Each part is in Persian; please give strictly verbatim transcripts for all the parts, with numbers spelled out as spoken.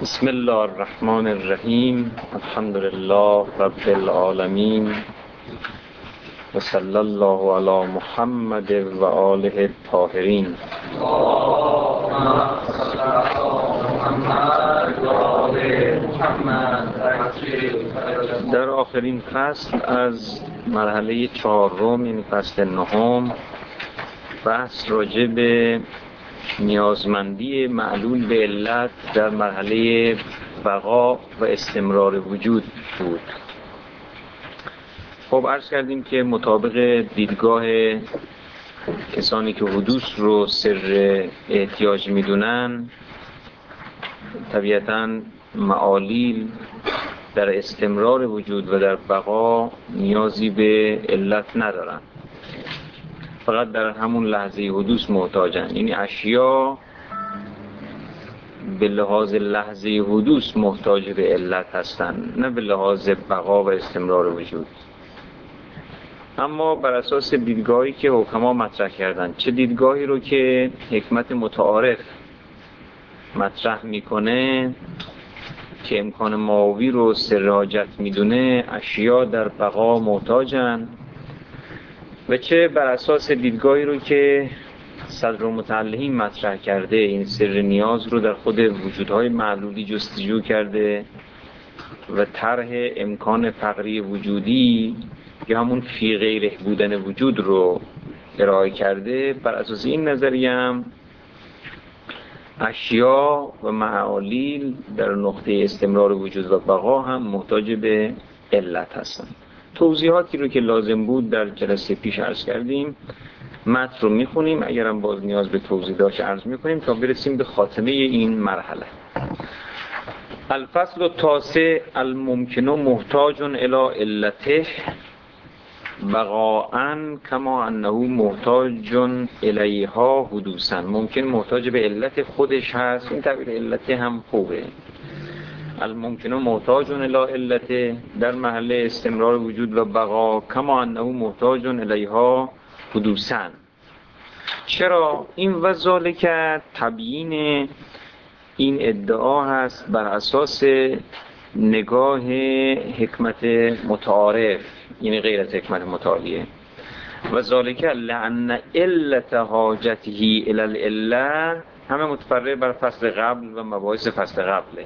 بسم الله الرحمن الرحیم. الحمد لله رب العالمین و صلی الله علی محمد و آله الطاهرین. در آخرین فصل از مرحله چهارم، یعنی فصل نهم، بحث راجع به نیازمندی معلول به علت در مرحله بقا و استمرار وجود بود. خب عرض کردیم که مطابق دیدگاه کسانی که حدوث رو سر احتیاج میدونن، طبیعتاً معالیل در استمرار وجود و در بقا نیازی به علت ندارن، فقط در همون لحظه حدوث محتاجن. یعنی اشیا به لحاظ لحظه حدوث محتاج به علت هستند، نه به لحاظ بقا و استمرار وجود. اما بر اساس دیدگاهی که حکما مطرح کردن، چه دیدگاهی رو که حکمت متعارف مطرح میکنه که امکان ماوی رو سر حاجت میدونه، اشیا در بقا محتاجن، و چه بر اساس دیدگاهی رو که صدرالمتعلقین مطرح کرده، این سر نیاز رو در خود وجودهای معلولی جستجو کرده و طرح امکان فقری وجودی یا همون فی غیره بودن وجود رو ارائه کرده. بر اساس این نظریه هم اشیا و معالیل در نقطه استمرار وجود و بقا هم محتاج به علت هستند. توضیحاتی رو که لازم بود در جلسه پیش عرض کردیم. متن رو میخونیم، اگرم باز نیاز به توضیح داشت عرض میکنیم تا برسیم به خاتمه این مرحله. الفصل التاسع، الممکن محتاج الی علته بقاءً کما انه محتاج الیها حدوثاً. ممکن محتاج به علت خودش هست، این تعبیر علت هم خوبه. الممکن محتاج الی علته در محل استمرار وجود و بقا، کما انه محتاج الیها حدوثاً. چرا؟ این وذالک تبیین این ادعا هست بر اساس نگاه حکمت متعارف، یعنی غیر از حکمت متعالیه. وذالک لأن علت حاجته الی العله، همه متفرع بر فصل قبل و مباحث فصل قبله.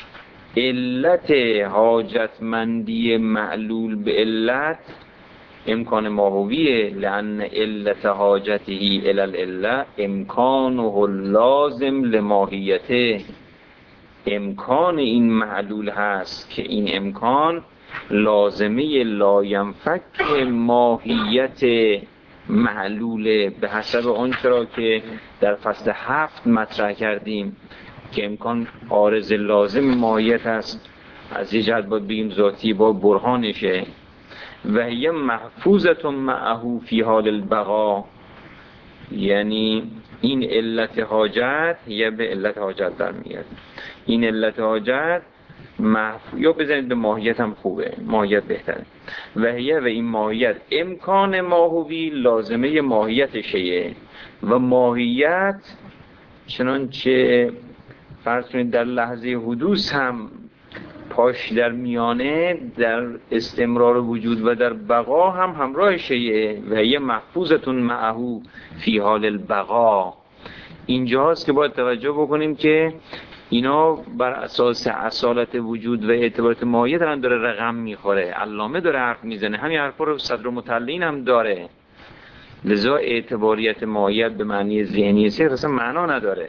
علت حاجتمندی معلول به علت امکان ماهویه. لأن علت حاجته الی العله امکانه لازم لماهیته. امکان این معلول هست که این امکان لازمه لاینفک ماهیت معلول، به حسب آنچه را که در فصل هفت مطرح کردیم که امکان عارض لازم ماهیت است. از یه جهت باید بگیم ذاتی با برهانشه. و هی محفوظة معه فی حال البقا، یعنی این علت حاجت یا به علت حاجت در میاد. این علت حاجت محف... یا بزنید به ماهیت هم خوبه، ماهیت بهتره. و هی و این ماهیت امکان ماهوی لازمه ماهیتشه. و ماهیت چنانچه فرض کنید در لحظه حدوث هم پاش در میانه، در استمرار وجود و در بقا هم همراهشه. و یه محفوظتون معهو فی حال البقا. اینجاست که باید توجه بکنیم که اینا بر اساس اصالت وجود و اعتبارات ماهیت هم داره رقم میخوره. علامه داره حرف میزنه، همین حرفا رو صدرالمتعلقین هم داره. لذا اعتباریت ماهیت به معنی ذهنی سیغ اصلا معنا نداره.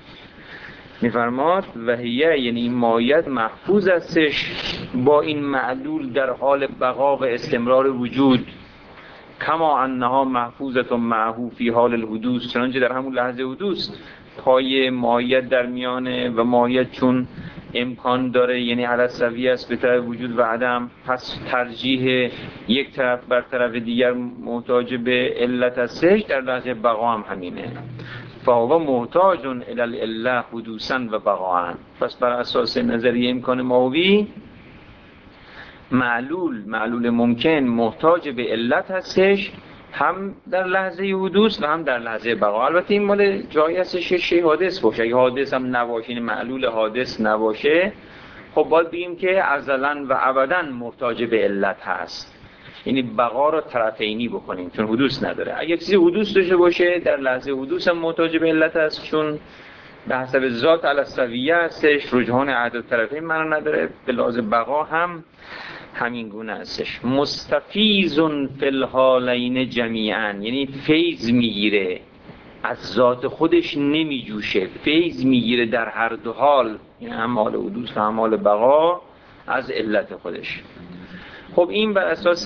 میفرماد و هیه، یعنی این ماهیت محفوظ استش با این معلول در حال بقا و استمرار وجود، کما انها محفوظة معه فی حال الحدوث، چنانچه در همون لحظه حدوث پای ماهیت در میانه و ماهیت چون امکان داره، یعنی علی السویه است به طرف وجود و عدم، پس ترجیح یک طرف بر طرف دیگر محتاج به علت استش، در لحظه بقا هم همینه. فهو محتاج الی العله حدوثاً و بقاءً. پس بر اساس نظریه امکان ماهوی، معلول معلول ممکن محتاج به علت هستش هم در لحظه حدوث و هم در لحظه بقا. البته این مال جایی هستش که شی حادث باشه. اگه حادث هم نباشه، این معلول حادث نباشه، خب باید بگیم که ازلا و ابدا محتاج به علت هست. یعنی بقا رو طرفینی بکنیم چون حدوث نداره. اگه چیزی حدوث داشته باشه در لحظه حدوث هم محتاج به علت هست، چون به حسب ذات الاسویه هستش، رجحان احد طرفین معنا نداره. به لحاظ بقا هم همین گونه هستش. مستفیض فی الحالین جمیعا، یعنی فیض میگیره از ذات خودش، نمیجوشه، فیض میگیره در هر دو حال، یعنی هم حال حدوث و هم حال بقا، از علت خودش. خب این بر اساس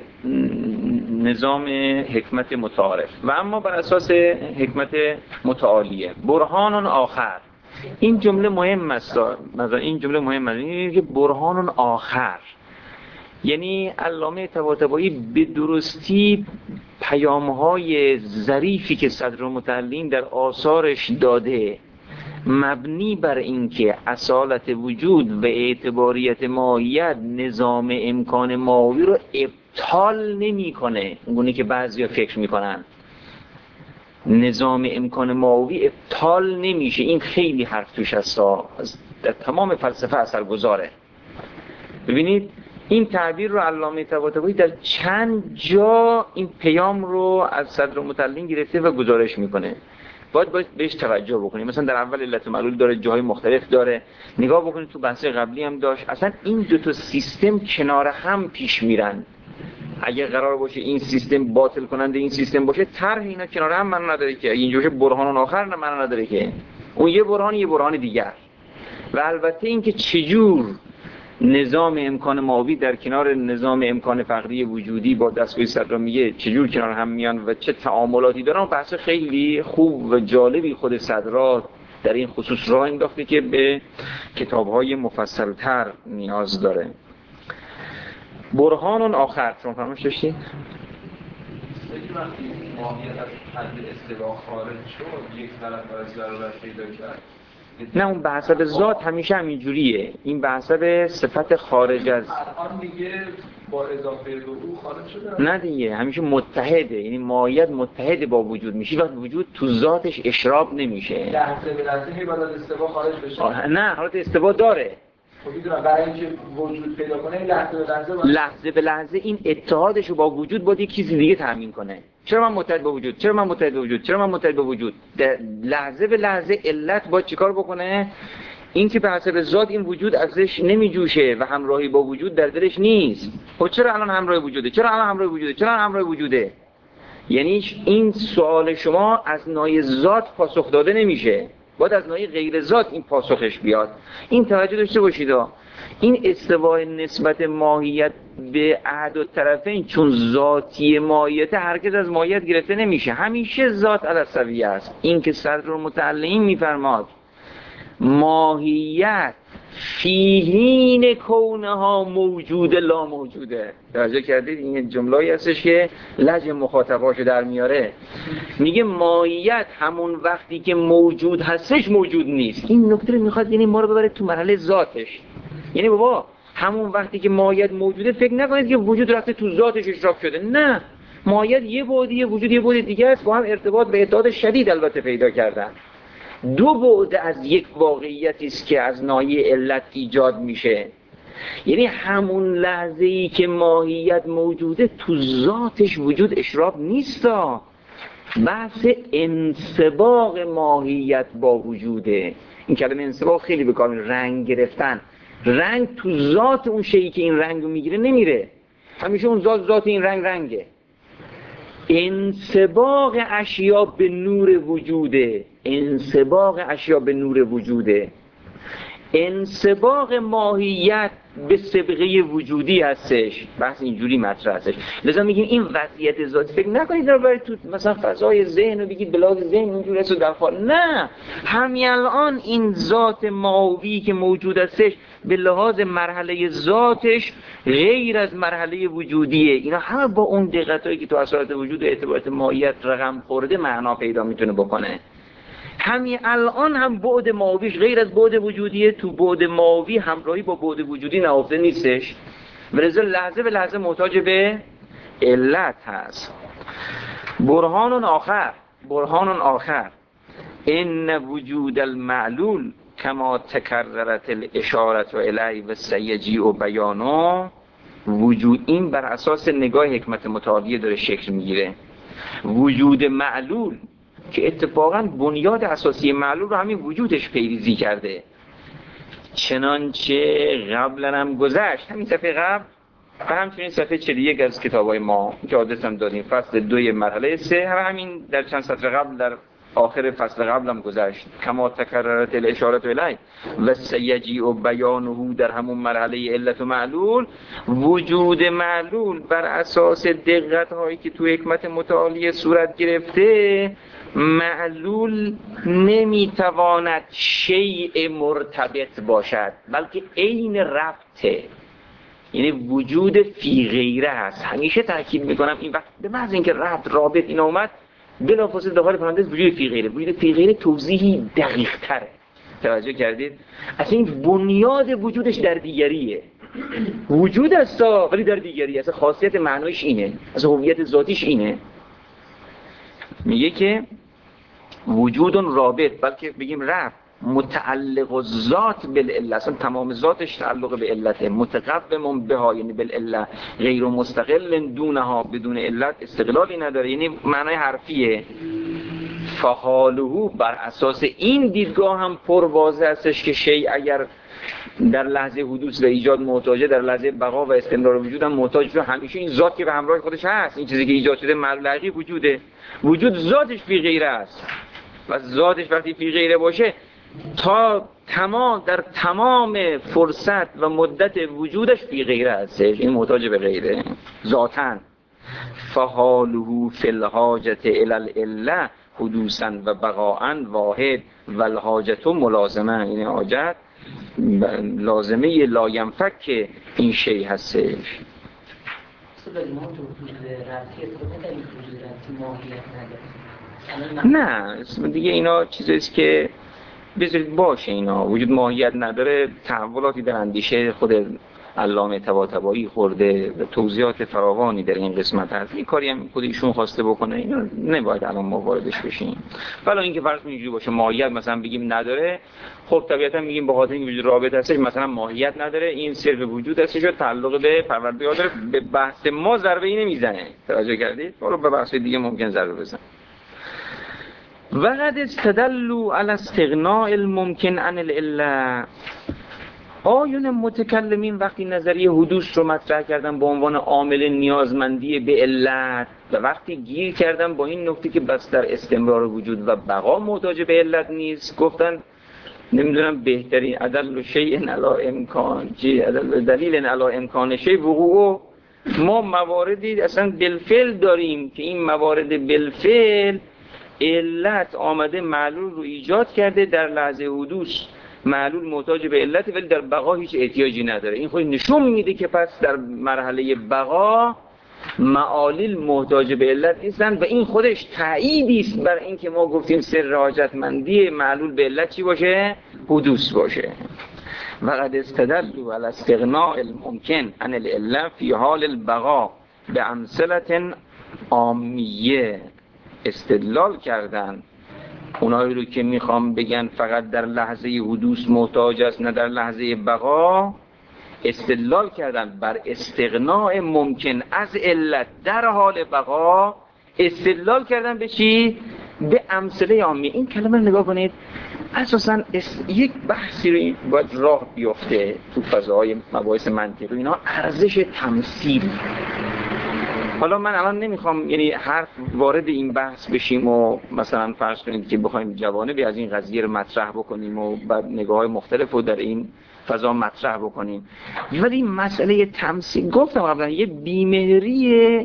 نظام حکمت متعارف. و اما بر اساس حکمت متعالیه، برهان آخر. این جمله مهم است، مثلا این جمله مهم است، یعنی که برهان آخر، یعنی علامه طباطبایی به درستی پیام‌های ظریفی که صدرالمتعلین در آثارش داده، مبنی بر اینکه اصالت وجود و اعتباریت ماهیت نظام امکان ماهوی رو ابطال نمی‌کنه، اونگونه که بعضیا فکر می‌کنن نظام امکان ماهوی ابطال نمیشه. این خیلی حرف توش هست، در تمام فلسفه اثرگذاره. ببینید این تعبیر رو علامه طباطبایی در چند جا این پیام رو از صدرالمتعلین گرفته و گزارش میکنه. باید باید بهش توجه بکنیم. مثلا در اول علت و معلول داره، جاهای مختلف داره، نگاه بکنید تو بحث قبلی هم داشت. اصلا این دو تا سیستم کنار هم پیش میرن. اگه قرار باشه این سیستم باطل کننده این سیستم باشه، طرح اینا کنار هم معنا نداره که. اگه اینجوری برهان آخر نه معنا نداره که. اون یه برهان یه برهان دیگر. و البته اینکه چجور نظام امکان ماهوی در کنار نظام امکان فقری وجودی با دستگاه صدرا میگه چجور کنار هم میان و چه تعاملاتی دارن، بحث خیلی خوب و جالبی خود صدرا در این خصوص راه انداخته که به کتاب‌های مفصل‌تر نیاز داره. برهان آخر چون فرمایش داشتید؟ وقتی ماهیت از حد استوا خارج شد، یک طرف از ضرورت پیدا کرد. نه، اون به حسب ذات همیشه همینجوریه. این به حسب صفت خارج از الان دیگه با اضافه به او خارج شده. نه دیگه، همیشه متحده. یعنی ماهیت متحد با وجود میشه، وقت وجود تو ذاتش اشراب نمیشه. لحظه به لحظه هی بعد از استوا خارج بشه. نه، حالت استوا داره. خب میدونم برای اینکه وجود پیدا کنه لحظه به لحظه باید... لحظه به لحظه این اتحادش رو با وجود باید یک چیزی دیگه تامین کنه. چرا من متحد با وجود؟ چرا من متحد با وجود؟ چرا من متحد با وجود؟ لحظه به لحظه علت باید چیکار بکنه؟ این که به حسب ذات این وجود ازش نمیجوشه و همراهی با وجود در دلش نیست. خب چرا الان همراه وجوده؟ چرا الان همراه وجوده؟ چرا الان همراه وجوده؟ یعنی این سوال شما از نوع ذات پاسخ داده نمیشه، باید از نوع غیر ذات این پاسخش بیاد. این توجه داشته باشید. این استوای نسبت ماهیت به احد الطرفین چون ذاتی ماهیت هرگز از ماهیت گرفته نمیشه، همیشه ذات الاسویه است. این که صدرالمتعلین میفرماد ماهیت فی حین کونها موجود لا موجوده. توجه کردید این جمله‌ای هستش که لجن مخاطباشو در میاره. میگه ماهیت همون وقتی که موجود هستش موجود نیست. این نکته رو میخواد یعنی ما رو ببره تو مرحله ذاتش. یعنی بابا همون وقتی که ماهیت موجوده فکر نکنید که وجود رفته تو ذاتش اشراف شده. نه، ماهیت یه بعدیه، وجود یه بعد دیگه است، با هم ارتباط به اتحاد شدید البته پیدا کردن. دو بعد از یک واقعیتی است که از ناحیه علت ایجاد میشه. یعنی همون لحظه‌ای که ماهیت موجوده تو ذاتش وجود اشراف نیستا. بحث انسباق ماهیت با وجوده. این کلمه انسباق خیلی به کار میره، رنگ گرفتن. رنگ تو ذات اون شیئی که این رنگو میگیره نمیره، همیشه اون ذات ذات این رنگ رنگه. انسباق اشیا به نور وجوده، انسباق اشیا به نور وجوده. انسباق ماهیت به سابقه وجودی هستش. بحث اینجوری مطرح هستش. لذا میگیم این وضعیت ذاتی فکر نکنید رو برید تو مثلا فضای ذهن و بگید بلاغ ذهن اینجوری است و در حال نه، همین الان این ذات ماهوی که موجود هستش به لحاظ مرحله ذاتش غیر از مرحله وجودیه. اینا همه با اون دقتایی که تو اصالت وجود و اعتبارات ماهیت رقم خورده معنا پیدا میتونه بکنه. همین الان هم بعد ماهویش غیر از بعد وجودیه، تو بعد ماهوی همراهی با بعد وجودی نهفته نیستش، ولذا لحظه به لحظه محتاج به علت هست. برهان آخر برهان آخر ان وجود المعلول کما تکررت الاشارت الیه و سیجیء و بیانو، وجود این بر اساس نگاه حکمت متعالیه داره شکل میگیره. وجود معلول که اتفاقا بنیاد اساسی معلول رو همین وجودش پیریزی کرده، چنانچه قبلا هم گذشت همین صفحه قبل و همچنین صفحه چهل و یک از کتابای ما که آدرس هم دادیم، فصل دوی مرحله سه، همین در چند سطر قبل در آخر فصل قبل هم گذشت. کما تکررت الاشارت الیه و سیجیء و بیانه، در همون مرحله علت و معلول، وجود معلول بر اساس دقت هایی که تو حکمت متعالیه صورت گرفته، معلول نمیتواند شیء مرتبط باشد بلکه عین ربطه، یعنی وجود فی غیره هست. همیشه تاکید میکنم این وقت به محض اینکه ربط رابط این اومد بلافاصله داخل پرانتز وجود فی غیره. وجود فی غیره توضیحی دقیق تره، توجه کردید؟ اصلا این بنیاد وجودش در دیگریه، وجود است ولی در دیگری، اصلا خاصیت معنایش اینه، اصلا هویت ذاتیش اینه. میگه که وجود رابط، بلکه بگیم ربط، متعلق الذات بالعله، اصلا تمام ذاتش تعلق به علته، متقوم بها یعنی بالعله، غیر مستقل دونها، بدون علت استقلالی نداره، یعنی معنای حرفیه. فحاله، بر اساس این دیدگاه هم پر واضح هستش که شیء اگر در لحظه حدوث و ایجاد محتاجه، در لحظه بقا و استمرار وجود هم محتاج به همیشه این ذات که به همراه خودش هست، این چیزی که ایجاد شده معلولی وجوده. وجود ذاتش فی غیره است و ذاتش وقتی فی غیره باشه تا تمام در تمام فرصت و مدت وجودش فی غیره هستش، این محتاج به غیره ذاتاً. فحاله فی الحاجة الی العله حدوثاً و بقاءً واحد و الحاجة ملازمه، یعنی حاجت لازمه لاینفک این شی هستش. نه دیگه اینا چیزیست که بذارید باشه، اینا وجود ماهیت نداره، تحولاتی در اندیشه خود علامه طباطبایی خورده و توضیحات فراوانی در این قسمت هست. این کاری هم خود ایشون خواسته بکنه، اینا نباید الان ما واردش بشیم. ولی اینکه فرض کنید اینجوری باشه ماهیت مثلا بگیم نداره، خب طبیعتا میگیم به خاطر اینکه وجود رابط هستش مثلا ماهیت نداره، این صرف وجود هستش و تعلق به پروردگار داره، به بحث ما ضربه ای نمیزنه. توجه کردید؟ حالا به بحث دیگه ممکن ضربه بزنه. وقد استدلوا على استغناء الممکن عن العله، آیون متکلمین وقتی نظریه حدوث رو مطرح کردن به عنوان عامل نیازمندی به علت و وقتی گیر کردن با این نکته که بس در استمرار وجود و بقا محتاج به علت نیست، گفتن نمیدونم بهترین ادل شیء علی امکان چی ادل دلیل علی امکان شیء وقوع، ما مواردی اصلا بالفعل داریم که این موارد بالفعل علت آمده معلول رو ایجاد کرده، در لحظه حدوث معلول محتاج به علت ولی در بقا هیچ احتیاجی نداره. این خود نشون میده که پس در مرحله بقا معالل محتاج به علت نیستن و این خودش تأییدی است بر این که ما گفتیم سر حاجتمندی معلول به علت چی باشه؟ حدوث باشه. وقد استدلوا على استغناء الممکن عن العله فی حال البقا به امثله عامیه، استدلال کردن اونایی رو که میخوام بگن فقط در لحظه حدوث محتاج است نه در لحظه بقا، استدلال کردن بر استغناء ممکن از علت در حال بقا، استدلال کردن به چی؟ به امثله عامیه. این کلمه رو نگاه کنید، اساساً یک بحثی رو باید راه بیفته تو فضاهای مباحث منطقی، اینا ارزش تمثیل. حالا من الان نمیخوام یعنی حرف وارد این بحث بشیم و مثلا فرض کنید که بخوایم جوانبی از این قضیه رو مطرح بکنیم و بعد نگاه‌های مختلف رو در این فضا مطرح بکنیم، ولی این مسئله تمثیل گفتم قبلا یه بیمهری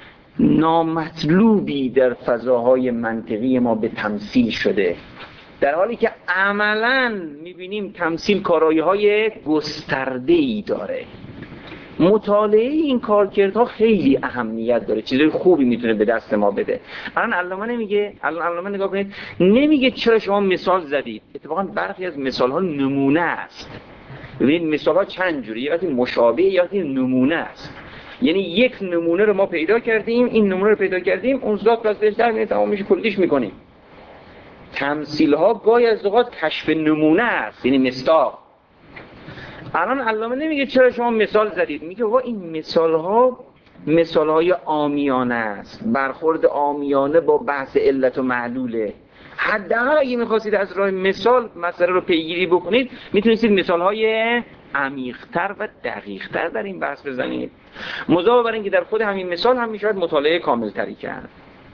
نامطلوبی در فضاهای منطقی ما به تمثیل شده، در حالی که عملاً میبینیم تمثیل کارایی‌های گسترده‌ای داره. مطالعه این کارکردها خیلی اهمیت داره، چیزای خوبی میتونه به دست ما بده. الان علامه نمیگه، الان علامه نگاه کنید نمیگه چرا شما مثال زدید، اتفاقا برخی از مثال ها نمونه است. ببینید مثال ها چند جوری، یا وقتی مشابه یا وقتی نمونه است. یعنی یک نمونه رو ما پیدا کردیم، این نمونه رو پیدا کردیم، اون ذات پس بهش در میاد تمام میشه، کلیش میکنیم. تمثیل ها گاهی از اوقات کشف نمونه است، یعنی مصداق. الان علامه نمیگه چرا شما مثال زدید، میگه وا این مثال ها مثال های عامیانه است، برخورد عامیانه با بحث علت و معلوله. حداقل اگه میخواستید از راه مثال مسئله رو پیگیری بکنید، میتونستید مثال های عمیق‌تر و دقیق‌تر در این بحث بزنید. مضافه بر اینکه در خود همین مثال هم میشود مطالعه کاملتری کرد.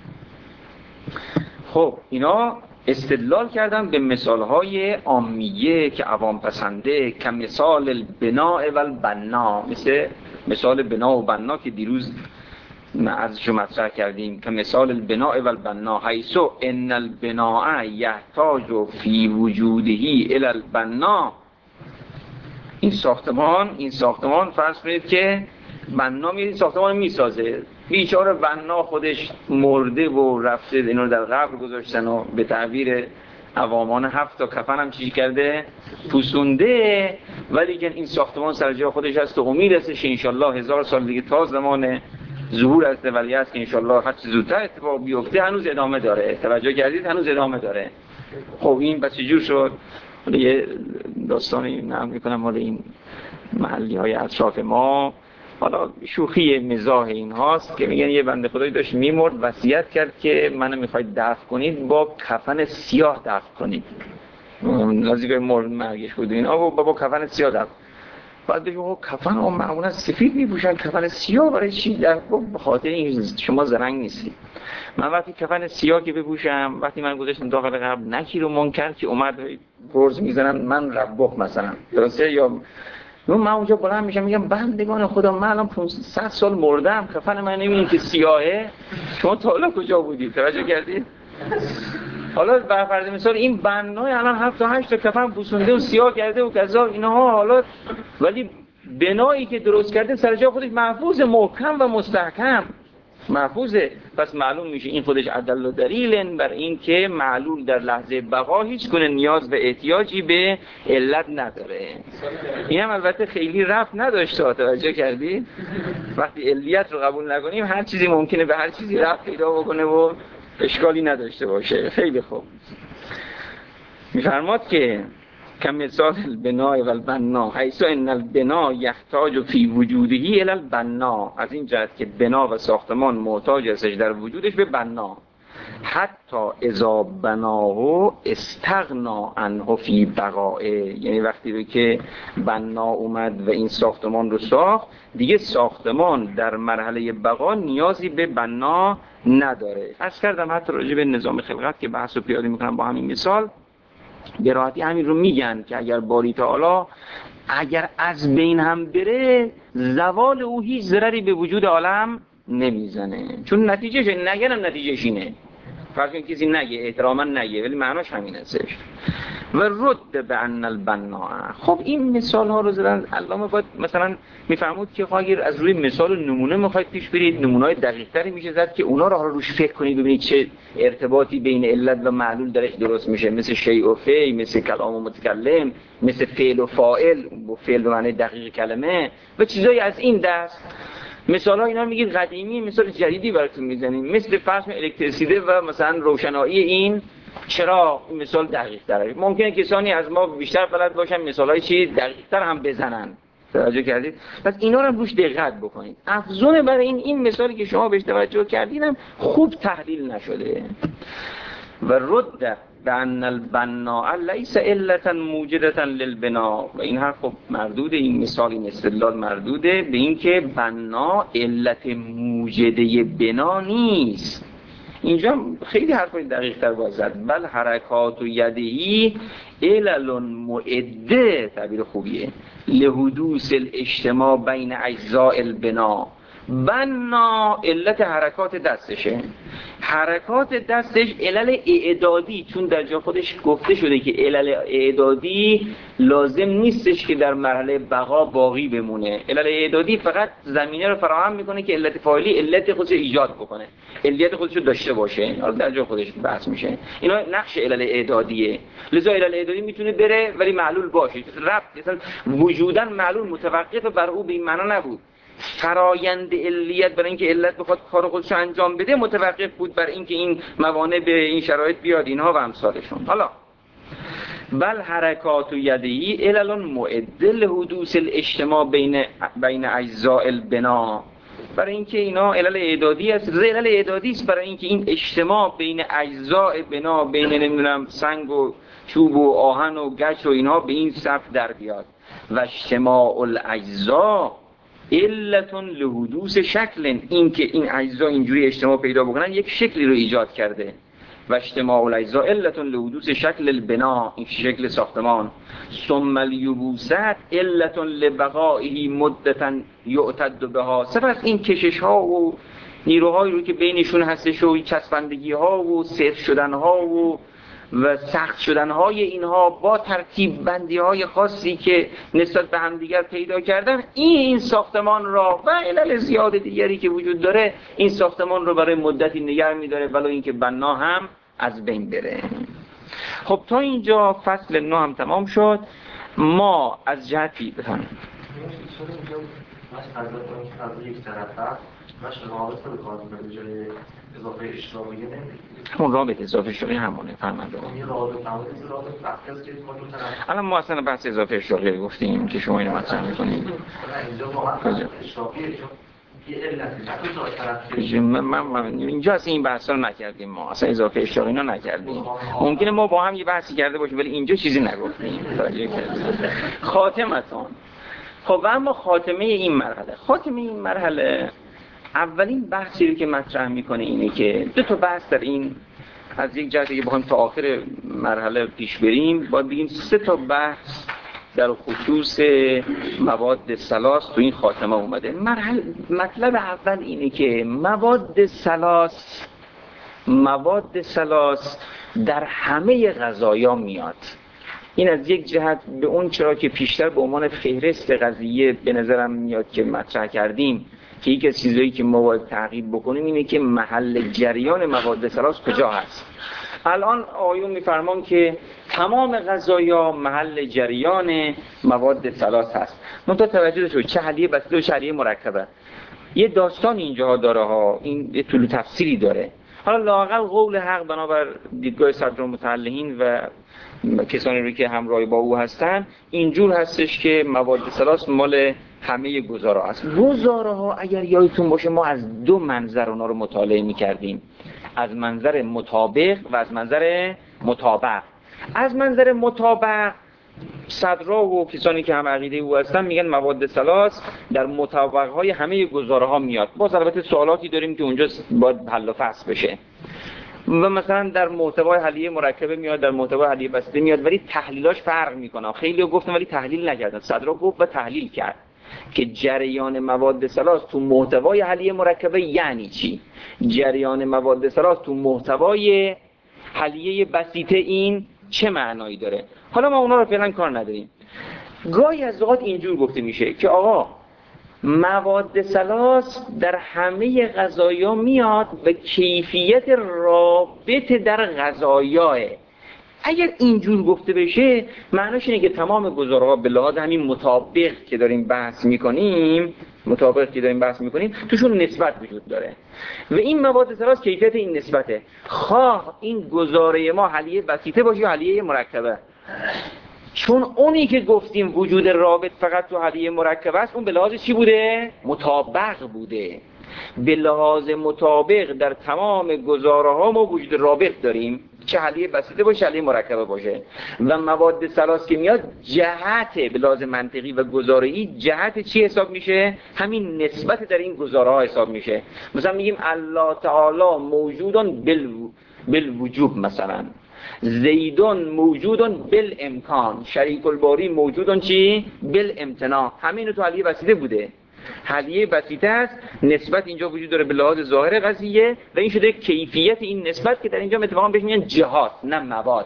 خب اینا استدلال کردن به مثالهای عامیه که عوام پسنده، که مثال البناء و البنا، مثل مثال بنا و بنا که دیروز ازشو مطرح کردیم، که مثال البناء و البنا حیث ان البناء یحتاج فی وجودهی الی البنا. این ساختمان این ساختمان فرض کنید که بنا میاد ساختمان میسازه، بیچاره بنا خودش مرده و رفته، اینو در قبر گذاشتن و به تعبیر عوامان هفت تا کفن هم چیزی کرده پوسونده، ولی که این ساختمان سر جای خودش هست و امید هستش انشالله هزار سال دیگه تا زمان ظهور از ولی هست که انشالله هر چه زودتر اتفاق بیفته، هنوز ادامه داره. توجه کردید؟ هنوز ادامه داره. خب این بس چجور شد؟ یه داستانی نقل میکنم مال این محلی های اطراف ما، حالا شوخی مزاح این هاست که میگن یه بنده خدایی داشت میمرد، وصیت کرد که منو میخواید دفن کنید با کفن سیاه دفن کنید. نزدیک مرد مرگش بود اینا، با با کفن سیاه دفن. بعد بگم کفن هم معمولا سفید میپوشن، کفن سیاه برای چی؟ در به خاطر این شما زرنگ نیستی. من وقتی کفن سیاه که بپوشم، وقتی من گذاشتم داخل قبر نکیر و منکر که اومد گرز میزنن من ربخ مثلا، درسته؟ یا من اونجا بلند میشم میگم بندگان خدا من الان پانصد سال مردم، کفن من نمیبینید که سیاهه، شما تا حالا کجا بودید؟ توجه کردید؟ حالا بر فرض مثال این بنای الان هفت تا هشت تا کفن پوسونده و سیاه کرده و کذا اینها، حالا ولی بنایی که درست کرده سر جای خودش محفوظ، محکم و مستحکم محفوظه. پس معلوم میشه این خودش عدل و دلیل بر این که معلول در لحظه بقا هیچ گونه نیاز و احتیاجی به علت نداره. این هم البته خیلی رفت نداشته، توجه کردی؟ وقتی علیت رو قبول نکنیم هر چیزی ممکنه به هر چیزی رفت پیدا بکنه و اشکالی نداشته باشه. خیلی خوب. میفرماد که كمثال البناء و البنا حیث ان البنا یحتاج فی وجودهی الی البنا، از این جهت که بنا و ساختمان محتاج هستش در وجودش به بنا، حتی اذا بناه استغنا عنه فی بقائه، یعنی وقتی رو که بنا اومد و این ساختمان رو ساخت، دیگه ساختمان در مرحله بقا نیازی به بنا نداره. عرض کردم حتی راجع به نظام خلقت که بحث رو پیاده میکنم با همین مثال، به راحتی همین رو میگن که اگر باری تعالی اگر از بین هم بره، زوال او هیچ ضرری به وجود عالم نمیزنه، چون نتیجهش نگنم نتیجهش اینه، فرض کن کسی نگه احتراما نگه ولی معناش همین هستش. و رد به ان البنا. خب این مثال ها رو زدن علامه باید مثلا میفرمود که اگر از روی مثال و نمونه میخواید پیش برید، نمونه‌های دقیق‌تری میشه زد که اونا رو حالا روش فکر کنید ببینید چه ارتباطی بین علت و معلول درش درست میشه، مثل شیء و فعل، مثل کلام و متکلم، مثل فعل و فاعل، و فعل به معنی دقیق کلمه و چیزایی از این دست. مثال ها اینا میگید قدیمی، مثال جدیدی براتون میزنیم، مثل فرض الکتریسیته و مثلا روشنایی این چرا این مثال دقیق تره. ممکنه کسانی از ما بیشتر بلد باشن مثال های چی دقیق تر هم بزنن. توجه کردید؟ پس اینا رو روش دقت بکنید. افزون برای این این مثالی که شما بهش توجه کردیدم خوب تحلیل نشده. و رد بان البناء لیس علتا موجدتا للبناء، و این حرف خب مردود، این مثال این استدلال مردوده به این که بنا علت موجده بنا نیست. اینجا خیلی حرفای دقیق تر باید زد. بل حرکات و یدهی علل معده، تعبیر خوبیه، لحدوث الاجتماع بین اجزاء البنا. بنا علت حرکات دستشه، حرکات دستش علل اعدادی، چون در جا خودش گفته شده که علل اعدادی لازم نیستش که در مرحله بقا باقی بمونه. علل اعدادی فقط زمینه رو فراهم میکنه که علت فاعلی علت خودش ایجاد بکنه، علیت خودش رو داشته باشه، حالا در جا خودش بحث میشه. اینا نقش علل اعدادیه، لذا علل اعدادی میتونه بره ولی معلول باشه. ربط مثلا وجوداً معلول متوقف بر او به این معنا نبود فرایند علیت برای اینکه علت بخواد کار خودش انجام بده متوقف بود بر اینکه این موانع به این شرایط بیاد، اینها و امثالشون. حالا بل حرکات یدهی علل معده لحدوث الاجتماع بین بین اجزاء البنا، برای اینکه اینا علل اعدادی است، علل اعدادی است برای اینکه این اجتماع بین اجزاء بنا، بین نمیدونم سنگ و چوب و آهن و گچ و اینها به این صف در بیاد. و اجتماع الاجزاء علت لحدوث شکل، این که این اجزا اینجوری اجتماع پیدا بکنن یک شکلی رو ایجاد کرده. و اجتماع الاجزاء علت لحدوث شکل البنا، این شکل ساختمان. ثم الیبوست علت لبقائه مدتا یعتد بها، سپس این کشش ها و نیروهایی رو که بینشون هستش و چسبندگی ها و صرف شدن ها و و سخت شدن های اینها با ترتیب بندی های خاصی که نسبت به هم دیگر پیدا کردن، این این ساختمان را و علل زیاد دیگری که وجود داره این ساختمان رو برای مدتی نگه می‌داره ولو اینکه بنا هم از بین بره. خب تا اینجا فصل نو هم تمام شد. ما از جهتی بفهمیم از فرض کنیم که فرض یک طرف هست و شماعات رو کار می‌کنه به جای اضافه اشتراکیه نمی‌کنه، همون رابط اضافه اشتراکی همونه فرمانده. این رابط همون رابط وقتی است که ما دو طرف الان ما اصلا بحث اضافه اشتراکی گفتیم که شما اینو مطرح می‌کنید. اینجا واقعا اشتراکیه چون یه علتی من, من, من اینجا اصلا این بحثا رو نکردیم، ما اصلا اضافه اشتراکی اینا نکردیم. ممکنه ما با هم یه بحثی کرده باشیم ولی اینجا چیزی نگفتیم. خاتمتون. خب اما خاتمه این مرحله، خاتمه این مرحله اولین بحثی رو که مطرح میکنه اینه که دو تا بحث در این، از یک جهت که بخوایم تا آخر مرحله پیش بریم باید بگیم سه تا بحث در خصوص مواد ثلاث تو این خاتمه اومده. مرحله مطلب اول اینه که مواد ثلاث مواد ثلاث در همه غذایا میاد. این از یک جهت به اون چرا که پیشتر به عنوان فهرست قضیه به نظرم میاد که مطرح کردیم که یک از چیزایی که ما باید تعقیب بکنیم اینه که محل جریان مواد ثلاث کجا هست. الان آیون میفرمان که تمام غذایا محل جریان مواد ثلاث هست. منتها توجه داشته چه حلیه بسیطه و چه حلیه مرکبه. یه داستان اینجا داره ها، این یه طول تفصیلی داره. حالا لااقل قول حق بنابر دیدگاه صدرالمتعلقین و کسانی رو که همراه با او هستن اینجور هستش که مواد ثلاث مال همه گزاره هست. گزاره ها اگر یادتون باشه ما از دو منظر اونا رو مطالعه می‌کردیم، از منظر مطابق و از منظر مطابق. از منظر مطابق صدرا و کسانی که هم عقیده او هستن میگن مواد ثلاث در مطابق‌های همه گزاره ها میاد. باز البته سوالاتی داریم که اونجا باید حل و فصل بشه و مثلا در محتوای حلیه مرکبه میاد، در محتوای حلیه بسیطه میاد، ولی تحلیلاش فرق میکنه. خیلی گفتن ولی تحلیل نکردن. صدرا گفت و تحلیل کرد که جریان مواد ثلاث تو محتوای حلیه مرکبه یعنی چی، جریان مواد ثلاث تو محتوای حلیه بسیطه این چه معنایی داره. حالا ما اونا رو فعلا کار نداریم. گاهی از اوقات اینجور گفته میشه که آقا مواد ثلاث در همه غذایا میاد و کیفیت رابط در غذایاه. اگر اینجور گفته بشه معناش اینه که تمام گزاره‌ها به لحاظ همین مطابق که داریم بحث میکنیم مطابق که داریم بحث میکنیم توشون نسبت وجود داره و این مواد ثلاث کیفیت این نسبته، خواه این گزاره ما حلیه بسیطه باشه یا حلیه مرکبه. چون اونی که گفتیم وجود رابط فقط تو حلیه مرکبه است، اون به لحاظ چی بوده؟ مطابق بوده. به لحاظ مطابق در تمام گزاره ها ما وجود رابط داریم، چه حلیه بسیطه باشه حلیه مرکبه باشه. و مواد ثلاث که میاد جهت به لحاظ منطقی و گزاره‌ای جهت چی حساب میشه؟ همین نسبت در این گزاره ها حساب میشه. مثلا میگیم الله تعالی موجودن بال بالوجوب، مثلا زیدون موجودن بالامکان، شریک الباری موجودن چی؟ بالامتناع. همین تو حلیه بسیطه بوده. حلیه بسیطه است، نسبت اینجا وجود داره به لحاظ ظاهر قضیه و این شده کیفیت این نسبت که در اینجا اتفاقا بهش میگن جهات نه مواد.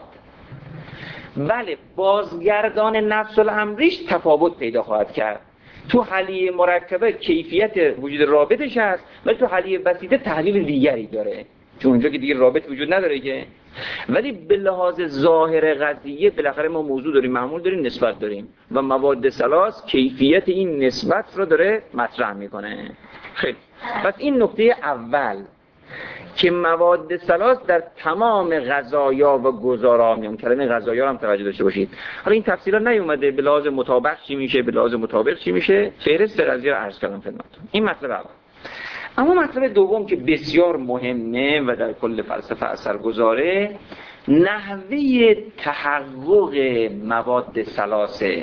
بله بازگردان نفس الامریش تفاوت پیدا خواهد کرد. تو حلیه مرکبه کیفیت وجود رابطش هست ولی تو حلیه بسیطه تحلیل دیگری داره، چون اونجا که دیگه رابط وجود نداره که ولی به لحاظ ظاهر قضیه بالاخره ما موضوع داریم، معمول داریم، نسبت داریم و مواد ثلاث کیفیت این نسبت رو داره مطرح میکنه. خیلی پس این نکته اول که مواد ثلاث در تمام غذایا و گزارا میان. کلمه غذایا هم توجه داشته باشید. حالا این تفصیلا نیومده به لحاظ مطابق چی میشه، به لحاظ مطابق چی میشه، فهرست قضیه رو عرض کردم خدمتتون. این مطلب اول. اما مطلب دوم که بسیار مهمه و در کل فلسفه اثر گذاره، نحوه تحقق مواد ثلاثه،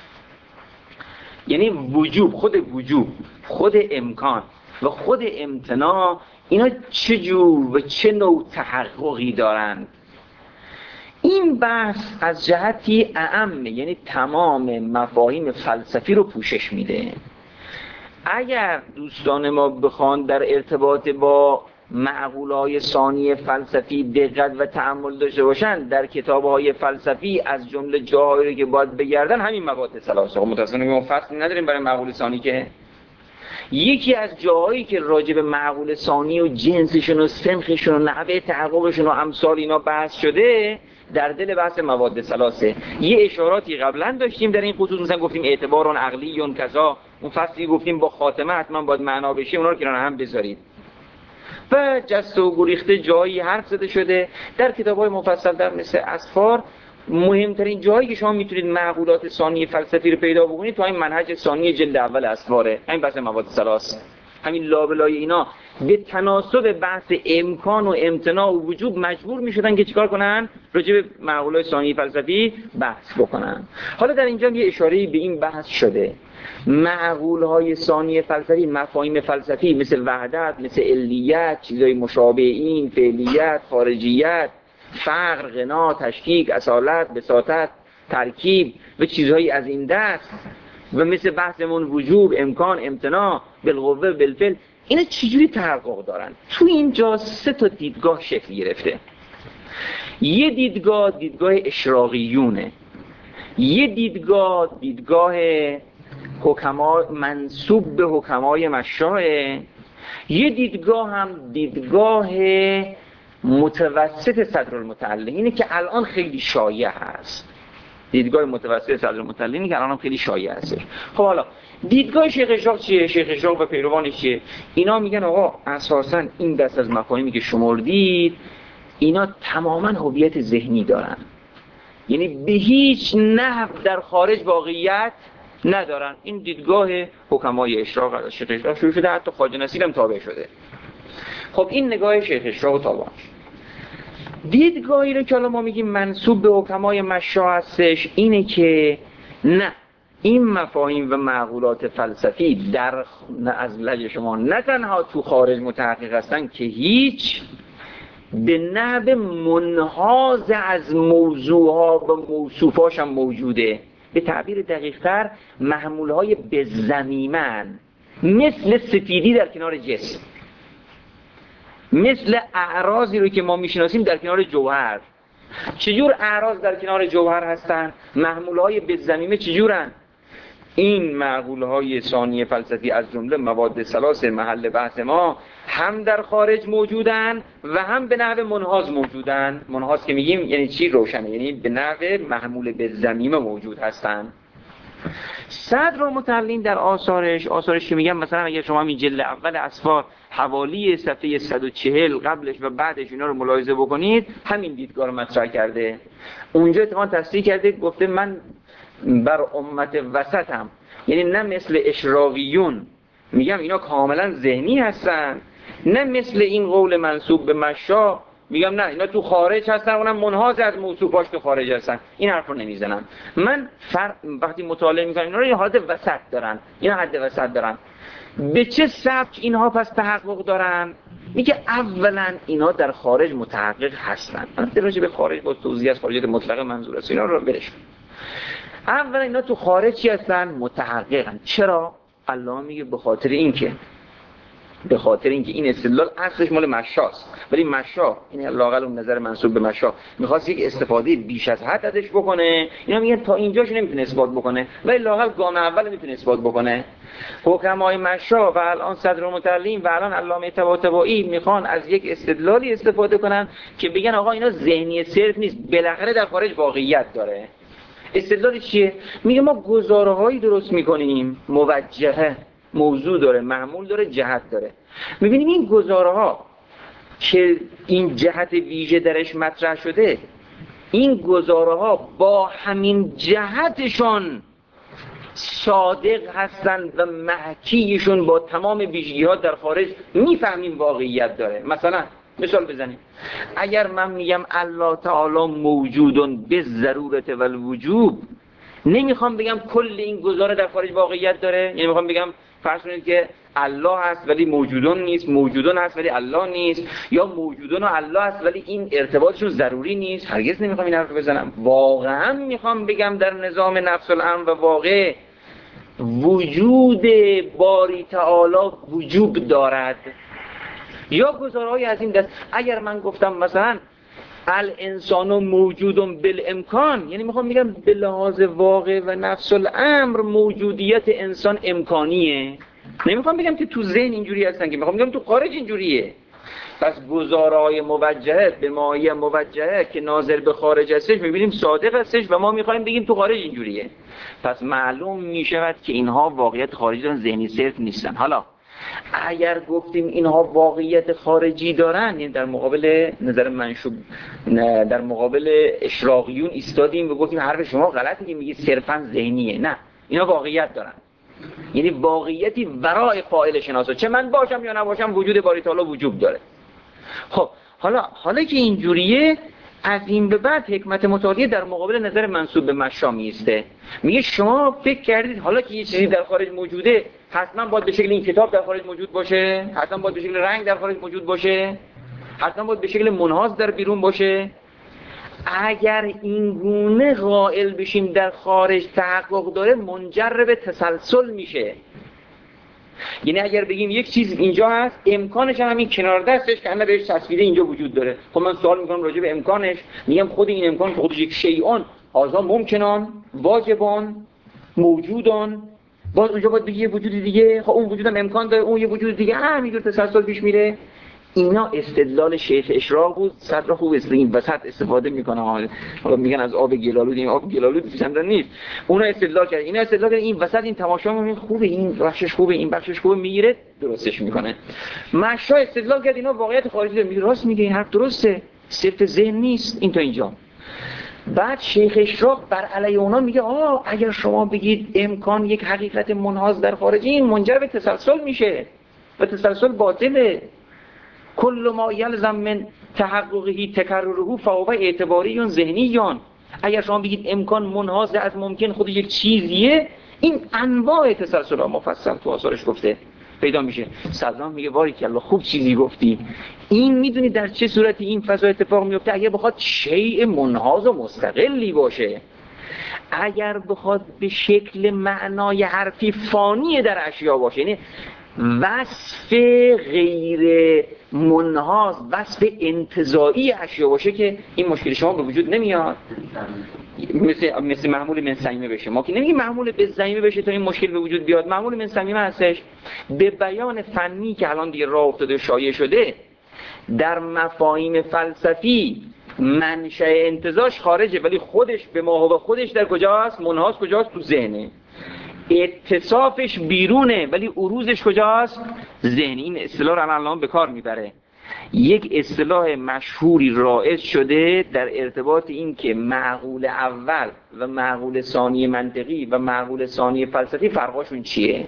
یعنی وجوب، خود وجوب، خود امکان و خود امتناع، اینا چه جور و چه نوع تحققی دارند. این بحث از جهتی اعم، یعنی تمام مفاهیم فلسفی رو پوشش میده. اگر دوستان ما بخوان در ارتباط با معقوله‌های ثانی فلسفی دقت و تأمل داشته باشن، در کتاب‌های فلسفی از جمله جاهایی که باید بگردن همین مواد ثلاثه. متأسفانه ما فصلی نداریم برای معقول ثانی که یکی از جاهایی که راجع به معقول ثانی و جنسشون و سنخشون و نحوه تحققشون و امثال اینا بحث شده در دل بحث مواد ثلاثه. یه اشاراتی قبلا داشتیم در این خصوص، مثلا گفتیم اعتبار عقلی و کذا، اون فصلی گفتیم با خاتمه حتما باید معنا بشه، اونا رو کنار هم بذارید. و جست و گریخته جایی حرف زده شده در کتاب‌های مفصل در مثل اسفار. مهمترین جایی که شما میتونید معقولات ثانی فلسفی رو پیدا بکنید تو این منهج ثانی جلد اول اسفاره، همین بحث مواد ثلاثه. همین لابلای اینا به تناسب بحث امکان و امتناع و وجوب مجبور میشدن که چیکار کنن؟ راجع به معقولات ثانی فلسفی بحث بکنن. حالا در اینجا یه اشاره‌ای به این بحث شده. معقولهای ثانی فلسفی، مفاهیم فلسفی مثل وحدت، مثل علیت، چیزای مشابه این، فعلیت، خارجیت، فقر، غنا، تشکیک، اصالت، بساطت، ترکیب و چیزهایی از این دست و مثل بحثمون وجوب، امکان، امتناع، بالقوه، بالفعل، اینا چجوری تحقق دارن؟ تو اینجا سه تا دیدگاه شکل گرفته. یه دیدگاه دیدگاه اشراقیونه، یه دیدگاه دیدگاه حکما منسوب به حکمای مشاء، یه دیدگاه هم دیدگاه متوسط صدرالمتعلم، اینه که الان خیلی شایع هست. دیدگاه متوسط صدرالمتعلم که الان هم خیلی شایع هست. خب حالا دیدگاه شیخ اشراق چیه؟ شیخ اشراق و پیروانش چیه؟ اینا میگن آقا اساساً این دست از مفاهیمی که شمردید اینا تماماً هویت ذهنی دارن، یعنی به هیچ نحو در خارج واقعیت ندارن. این دیدگاه حکمای اشراق از شیخ اشراق شروع شده، حتی خواجه نصیر هم تابع شده. خب این نگاه شیخ اشراق و تابعش. دیدگاهی رو که الان ما میگیم منسوب به حکمای مشاء هستش، اینه که نه، این مفاهیم و معقولات فلسفی در از لحاظ شما نه تنها تو خارج متحقق هستن که هیچ، به نحو منحاز از موضوعها و موصوفاش هم موجوده. به تعبیر دقیق‌تر محمولهای بزمیمن، مثل سفیدی در کنار جسم، مثل اعراضی رو که ما میشناسیم در کنار جوهر. چجور اعراض در کنار جوهر هستن؟ محمولهای بزمیمه چجورن؟ این معقولهای ثانی فلسفی از جمله مواد ثلاث محل بحث ما هم در خارج موجودن و هم به نحو منحاز موجودن. منحاز که میگیم یعنی چی؟ روشنه، یعنی به نحو محمول بزمیمه موجود هستن. صدرالمتعلم در آثارش آثارش که میگم مثلا اگر شما می جلد اول اسفار حوالی صفحه صد و چهل قبلش و بعدش اینا رو ملاحظه بکنید، همین دیدگاه رو مطرح کرده. اونجا اتفاقا تصریح کرده، گفته من بر امت وسطم، یعنی نه مثل اشراقیون میگم اینا کاملا ذهنی هستن، نه مثل این قول منسوب به مشاء میگم نه اینا تو خارج هستن، اونم منحاز از موصوفاش تو خارج هستن. این حرف رو نمیزنم من. فر... وقتی مطالعه میکنم اینا رو یه حد وسط دارن، اینا حد وسط دارن. به چه سبک اینها پس تحقق دارن؟ میگه اولا اینا در خارج متحقق هستن. من راجع به خارج با توضیح از خارجیت مطلقه منظور است، اینا رو برش. اولا اینا تو خارج چی هستن؟ متحققن. چرا؟ الله میگه به خاطر اینکه به خاطر اینکه این استدلال اصلش مال مشاست، ولی مشا این لااقل اون نظر منسوب به مشا میخواست یک استفاده بیش از حد ازش بکنه، اینا میگن تا اینجاش نمیتونه اثبات بکنه، ولی لااقل گام اول میتونه اثبات بکنه. حکمای مشا و الان صدر متعلم و الان علامه طباطبایی میخوان از یک استدلالی استفاده کنن که بگن آقا اینا ذهنی صرف نیست، بالاخره در خارج واقعیت داره. استدلال چیه؟ میگه ما گزاره‌هایی درست میکنیم موجهه، موضوع داره، معمول داره، جهت داره. میبینیم این گزاره‌ها که این جهت ویژه درش مطرح شده، این گزاره‌ها با همین جهتشون صادق هستند و محکیشون با تمام ویژگی‌ها در خارج میفهمیم واقعیت داره. مثلا مثال بزنیم، اگر من میگم الله تعالی موجودون به ضرورت و الوجوب، نمیخوام بگم کل این گزاره در خارج واقعیت داره، یعنی میخوام بگم فرض کنید که الله هست ولی موجودون نیست، موجودون هست ولی الله نیست، یا موجودون و الله هست ولی این ارتباطشون ضروری نیست. هرگز نمیخوام این حرف بزنم. واقعا میخوام بگم در نظام نفس الامر و واقع وجود باری تعالی وجوب دارد. یا گزاره‌های از این دست، اگر من گفتم مثلا الانسان موجود بالامکان، یعنی میخوام بگم به لحاظ واقع و نفس الامر موجودیت انسان امکانیه، نمیخوام بگم که تو ذهن اینجوری هستن، که میخوام بگم تو خارج اینجوریه. پس گزاره‌های موجهه به ماهی موجهه که ناظر به خارج هستش میبینیم صادق هستش و ما میخوایم بگیم تو خارج اینجوریه. پس معلوم میشود که اینها واقعیت خارجی دارن، ذهنی صرف نیستن. حالا اگر گفتیم اینها واقعیت خارجی دارن، یعنی در مقابل نظر منشوب، در مقابل اشراقیون ایستادیم و گفتیم حرف شما غلطه که میگی صرفا ذهنیه، نه، اینا واقعیت دارن، یعنی واقعیتی ورای فاعل شناسا، چه من باشم یا نباشم وجود باری تعالی وجوب داره. خب حالا حالا که اینجوریه، از این به بعد حکمت متعالیه در مقابل نظر منسوب به مشا میسته. میگه شما فکر کردید حالا که یه چیزی در خارج موجوده حتما باید به شکل این کتاب در خارج موجود باشه، حتما باید به شکل رنگ در خارج موجود باشه، حتما باید به شکل منحاز در بیرون باشه. اگر این گونه قائل بشیم در خارج تحقق داره، منجر به تسلسل میشه. یعنی اگر بگیم یک چیز اینجا هست، امکانش هم همین کنار دستش که الان بهش تصویره اینجا وجود داره، خب من سوال میکنم راجع به امکانش، میگم خود این امکان که خودش یک شیئان هذا ممکنان واجبان موجودان، باز اونجا باید بگی یه وجود دیگه، خب اون وجودم امکان داره، اون یه وجود دیگه، همینجور تسلسل پیش میره. اینا استدلال شیخ اشراق بود. صدر خوب است این وسط استفاده میکنه، حالا میگن از آب گلالود، این آب گلالود چندان نیست، اونا استدلال کرد، اینا استدلال کرد، این وسط این تماشا میکنه خوبه، این بخشش خوبه، این بخشش خوبه، میگیره درستش میکنه. مشا استدلال کرد اینا واقعیت خارجی داره، میگه راست میگه، این حرف درسته، صرف ذهن نیست این تا اینجا. بعد شیخ اشراق بر علیه اونا میگه آه اگر شما بگید امکان یک حقیقت منحاز در خارجی، این منجر به تسلسل میشه و تسلسل باطله. کل ما یلزم من تحققه تکرره فهو اعتباری ذهنیان. اگر شما بگید امکان منحاز از ممکن خود یک چیزیه، این انواع تسلسل ها مفصل تو آثارش گفته پیدا میشه. صدران میگه باریکالله خوب چیزی گفتی. این میدونی در چه صورتی این فضا اتفاق میفته؟ اگر بخواد شیء منحاز و مستقلی باشه، اگر بخواد به شکل معنای حرفی فانی در اشیا باشه، یعنی وصف غیر منحاز، وصف انتزاعی اشیا باشه، که این مشکل شما به وجود نمیاد. مثل مثل معمول من صمیمه بشه، ما که نمیگیم معمول به صمیمه بشه تا این مشکل به وجود بیاد، معمول من صمیمه هستش. به بیان فنی که الان دیگه راه افتاده و شایع شده، در مفاهیم فلسفی منشأ انتزاعش خارجه، ولی خودش به ماهو خودش در کجاست؟ منحاز کجاست؟ تو ذهنه. اتصافش بیرونه ولی عروضش کجاست؟ ذهنی. این اصطلاح رو الان به کار میبره. یک اصطلاح مشهوری رایج شده در ارتباط این که معقول اول و معقول ثانی منطقی و معقول ثانی فلسفی فرقاشون چیه؟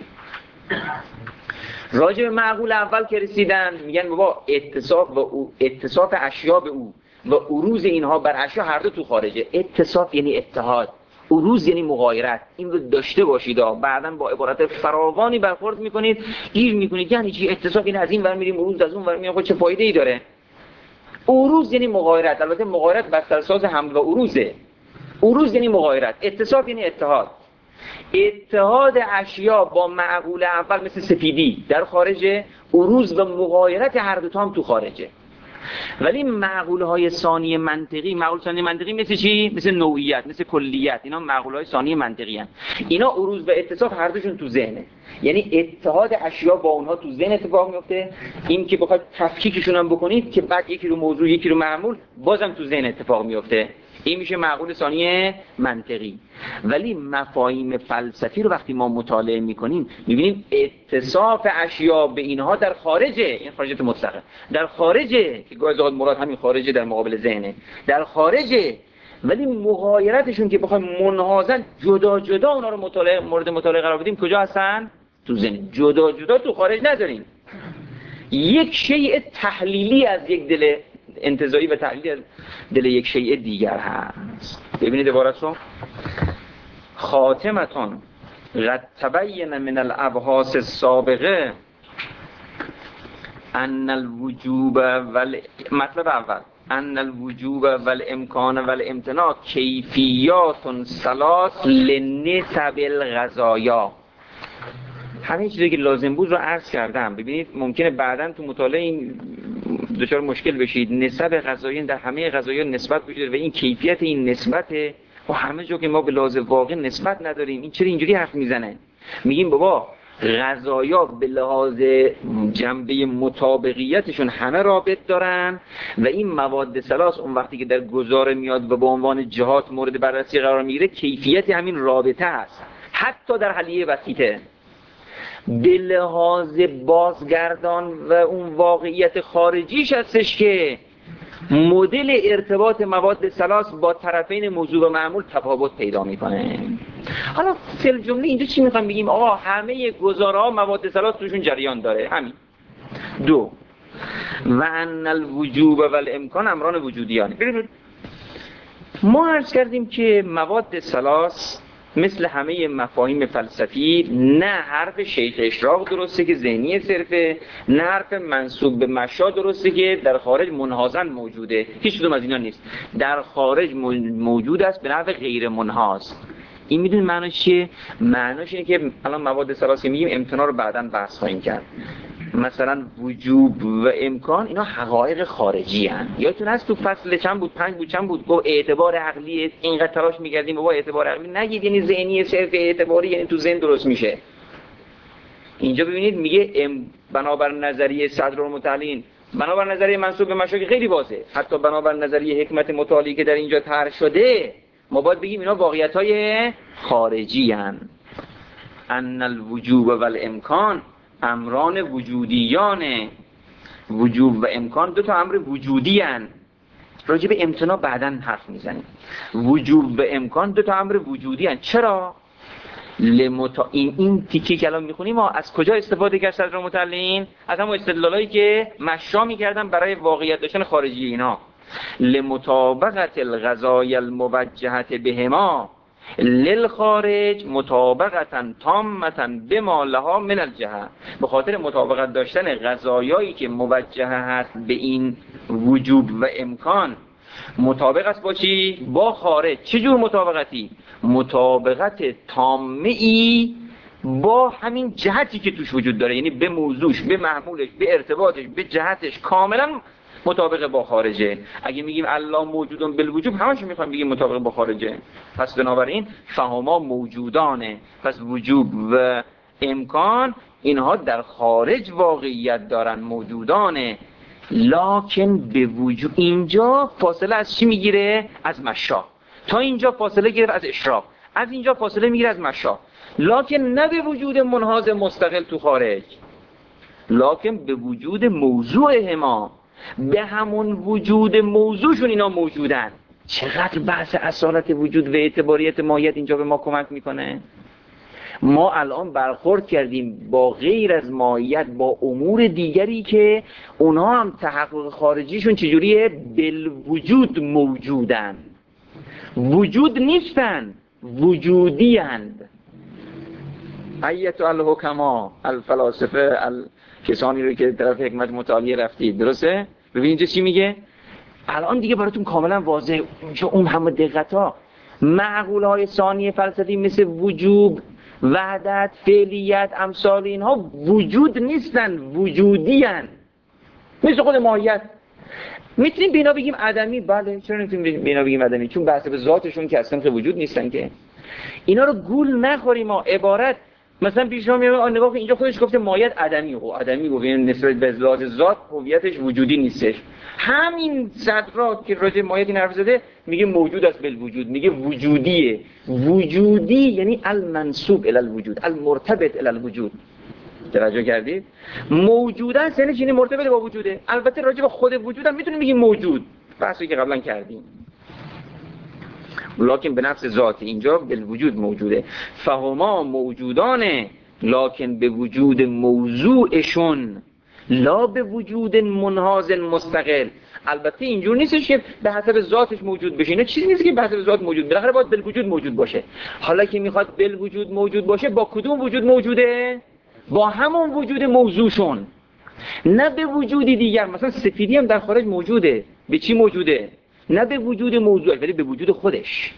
راجع به معقول اول که رسیدن میگن بابا اتصاف و او اتصاف اشیا به او و عروض اینها بر اشیا هر دو تو خارجه. اتصاف یعنی اتحاد، عروض یعنی مغایرت. این رو داشته باشید، بعداً با عبارت فراوانی برخورد میکنید، گیر میکنید یعنی چی اتصاف؟ این از این ور میریم، عروض از اون ور میریم، خب چه فایده ای داره؟ عروض یعنی مغایرت، البته مغایرت بسترساز حمل و عروضه. عروض یعنی مغایرت، اتصاف یعنی اتحاد. اتحاد اشیا با معقول اول مثل سپیدی در خارجه، عروض و مغایرت هر دو تا هم تو خارجه. ولی معقول های ثانی منطقی، معقول ثانی منطقی مثل چی؟ مثل نوعیت، مثل کلیت، اینا معقول های ثانی منطقی هستند. اینا عروض و اتصاف هر دوشون تو ذهنه، یعنی اتحاد اشیا با اونها تو ذهن اتفاق میفته. این که بخواید تفکیکشون هم بکنید که بعد یکی رو موضوع یکی رو معمول، بازم تو ذهن اتفاق میفته. این میشه معقول ثانی منطقی. ولی مفاهیم فلسفی رو وقتی ما مطالعه میکنیم میبینیم اتصاف اشیا به اینها در خارجه، این خارجیت مطلقه، در خارجه که گاهی اوقات مراد همین خارجه در مقابل ذهنه، در خارجه. ولی مغایرتشون که بخوایم منحازن جدا جدا اونا رو مطالعه مورد مطالعه قرار بدیم، کجا هستن؟ تو ذهن. جدا جدا تو خارج نداریم. یک شیء تحلیلی از یک دل انتزاعی و تحلیلی از دل یک شیء دیگر هست. ببینید عبارت رو: خاتمتون قد تبین من الابحاث السابقه ان الوجوب وال مطلب اول ان الوجوب والامکان والامتناع کیفیات ثلاث لنسب الغذایا. همین چیزی که لازم بود رو عرض کردم. ببینید ممکنه بعداً تو مطالعه این دچار مشکل بشید. نسب غذایی در همه غذایا نسبت وجود و این کیفیت این نسبت و همه جا که ما به لحاظ واقع نسبت نداریم. این چرا اینجوری حرف میزنه؟ میگیم بابا غذایا به لحاظ جنبه مطابقیتشون همه رابط دارن و این مواد ثلاث اون وقتی که در گزاره میاد و به عنوان جهات مورد بررسی قرار میگیره، کیفیت همین رابطه است. حتی در حلیه وسیطه به لحاظ بازگردان و اون واقعیت خارجیش هستش که مدل ارتباط مواد ثلاث با طرفین موضوع و معمول تفاوت پیدا میکنه. حالا فی الجمله اینجا چی میخوام بگیم؟ آقا همه گزاره‌ها مواد ثلاث توشون جریان داره. همین دو. و ان الوجوب والامکان امران وجودیانه. ببینید ما عرض کردیم که مواد ثلاث مثل همه مفاهیم فلسفی نه حرف شیخ اشراق درسته که ذهنی صرفه، نه حرف منسوب به مشا درسته که در خارج منحازن موجوده. هیچ کدوم از اینا نیست. در خارج موجود است به نحو غیر منحاز. این میدونید معناش چیه؟ معناش اینه که الان مواد ثلاثی میگیم، امتناع رو بعداً بحث خواهیم کرد. مثلا وجوب و امکان اینا حقایق خارجی هن. یادتون هست تو فصل چند بود؟ پنج بود چند بود؟ گفت اعتبار عقلی اینقدر تلاش می‌کردیم بابا اعتبار عقلی نگید، یعنی ذهنی صرف اعتباری، یعنی تو ذهن درست میشه. اینجا ببینید میگه ام بنابر نظریه صدر المتعلین، بنابر نظریه منسوب به مشایخ خیلی واضحه، حتی بنابر نظریه حکمت متعالی که در اینجا طرح شده، ما باید بگیم اینا واقعیت‌های خارجی هن. ان الوجوب والامکان امران وجودیانه. وجوب و امکان دو تا امر وجودی هن. راجع به امتناع بعداً حرف میزنیم. وجوب و امکان دو تا امر وجودی هن. چرا؟ لمتا... این, این تیکی که الان میخونیم ما از کجا استفاده کرد صدر المتعلین؟ از همون استدلالایی که مشا میکردن برای واقعیت داشتن خارجی اینا. لمطابقت الغذای الموجهت بهما للخارج مطابقتا تامتا بما لها من الجهه. به خاطر مطابقت داشتن غذایایی که موجه هست به این وجوب و امکان، مطابق است با چی؟ با خارج. چه جور مطابقتی؟ مطابقت تامه ای با همین جهتی که توش وجود داره، یعنی به موضوعش، به محمولش، به ارتباطش، به جهتش کاملا مطابق با خارجه. اگه میگیم الله موجودون بالوجوب، همش میخوایم بگیم مطابق با خارجه. پس بنابراین فهما موجودانه. پس وجوب و امکان اینها در خارج واقعیت دارن، موجودانه. لکن به وجود اینجا فاصله از چی میگیره؟ از مشا. تا اینجا فاصله گرفت از اشراق، از اینجا فاصله میگیره از مشا. لکن نه به وجود منحاز مستقل تو خارج، لکن به وجود موضوع هما، به همون وجود موضوعشون اینا موجودن. چقدر بحث اصالت وجود و اعتباریت ماهیت اینجا به ما کمک میکنه. ما الان برخورد کردیم با غیر از ماهیت با امور دیگری که اونها هم تحقق خارجیشون چجوریه؟ بالوجود موجودن، وجود نیستن، وجودی هند. ایتو الحکما الفلاسفه ال... کسانی رو که طرف حکمت متعالی رفتید، درسته؟ ببین اینجا چی میگه؟ الان دیگه براتون کاملا واضحه. اونجا اون همه دقت ها معقولهای ثانی فلسفی مثل وجوب، وحدت، فعلیت، امثال اینها وجود نیستن، وجودی هن. مثل خود ماهیت. میتونیم بینا بگیم عدمی؟ بله. چرا نمیتونیم بینا بگیم عدمی؟ چون بحث به ذاتشون که اصلا که وجود نیستن که. اینا رو گول نخوریم. ما عبارت مثلا پیش رو میاد نگاه اینجا خودش گفته ماهیت عدمی، و عدمی گفت این نسبت به ذات ذات هویتش وجودی نیستش. همین صدرات که راجع ماهیت این حرف زده میگه موجود است بالوجود، میگه وجودیه. وجودی یعنی المنسوب الی الوجود، المرتبط الی الوجود. توجه کردید؟ موجود است یعنی چیزی مرتبط با وجوده. البته راجع به خود وجود هم میتونیم بگیم موجود، بحثی که قبلا کردیم. لکن به نفس ذات اینجا بالوجود موجوده. فهما موجودانه لکن به وجود موضوعشون، لا به وجود منحاز مستقل. البته اینجور نیستش که به حسب ذاتش موجود بشه، نه چیزی نیست که به حسب ذات موجود، بالاخره باید بالوجود موجود باشه. حالا که میخواد بالوجود موجود باشه، با کدوم وجود موجوده؟ با همون وجود موضوعشون، نه به وجودی دیگر. مثلا سفیدی هم در خارج موجوده. به چی موجوده؟ نه به وجود موضوع، ولی به وجود خودش.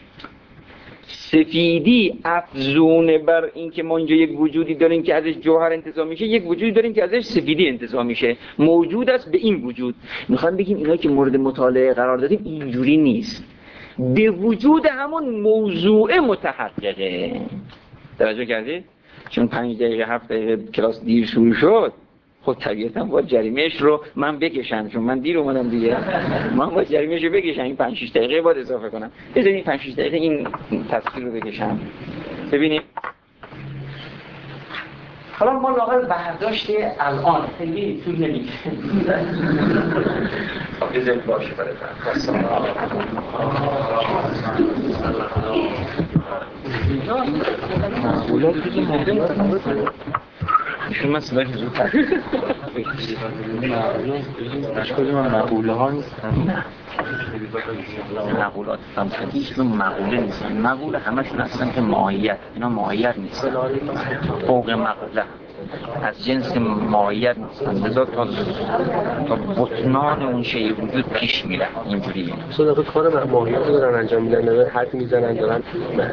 سفیدی افزون بر این که ما اینجا یک وجودی داریم که ازش جوهر انتزاع میشه، یک وجودی داریم که ازش سفیدی انتزاع میشه. موجود است به این وجود. میخوام بگیم اینا که مورد مطالعه قرار دادیم اینجوری نیست، به وجود همون موضوع متحققه. توجه کردید؟ چون پنج دقیقه هفت دقیقه کلاس دیر شروع شد، خب طبیعتا باید جریمهش رو من بکشم، چون من دیر اومدم دیگه. من باید جریمهش رو بکشم، این پنج شش دقیقه باید اضافه کنم. بذارید این پنج شش دقیقه این تصویر رو بکشم. ببینیم حالا ما لاغر برداشت الان خیلی طول نمیشه. خب بذارید باشه برای معقولات دیگه ممکنه شما صدای حضور تحقیق اشکالی من مقوله ها نیستن. مقولات فلسفی هیچ به مقوله نیستن. مقوله همشون هستن که ماهیت، اینا ماهیت نیستن، فوق مقوله از جنس ماهیت نیستن. لذا تا تا بطنان اون شیء وجود پیش میرن. اینجوریه. مثلا کار ماهیت رو دارن انجام میدن، دارن حرف میزنن، دارن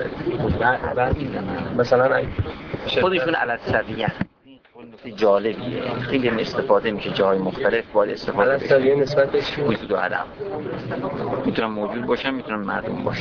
بعد مثلا خودشون علالسویه. نکته جالبیه، خیلی استفاده میشه جای مختلف، باید استفاده بشه. علالسویه نسبت به چی؟ وجود و عدم. میتونن موجود باشن، میتونن معدوم باشن.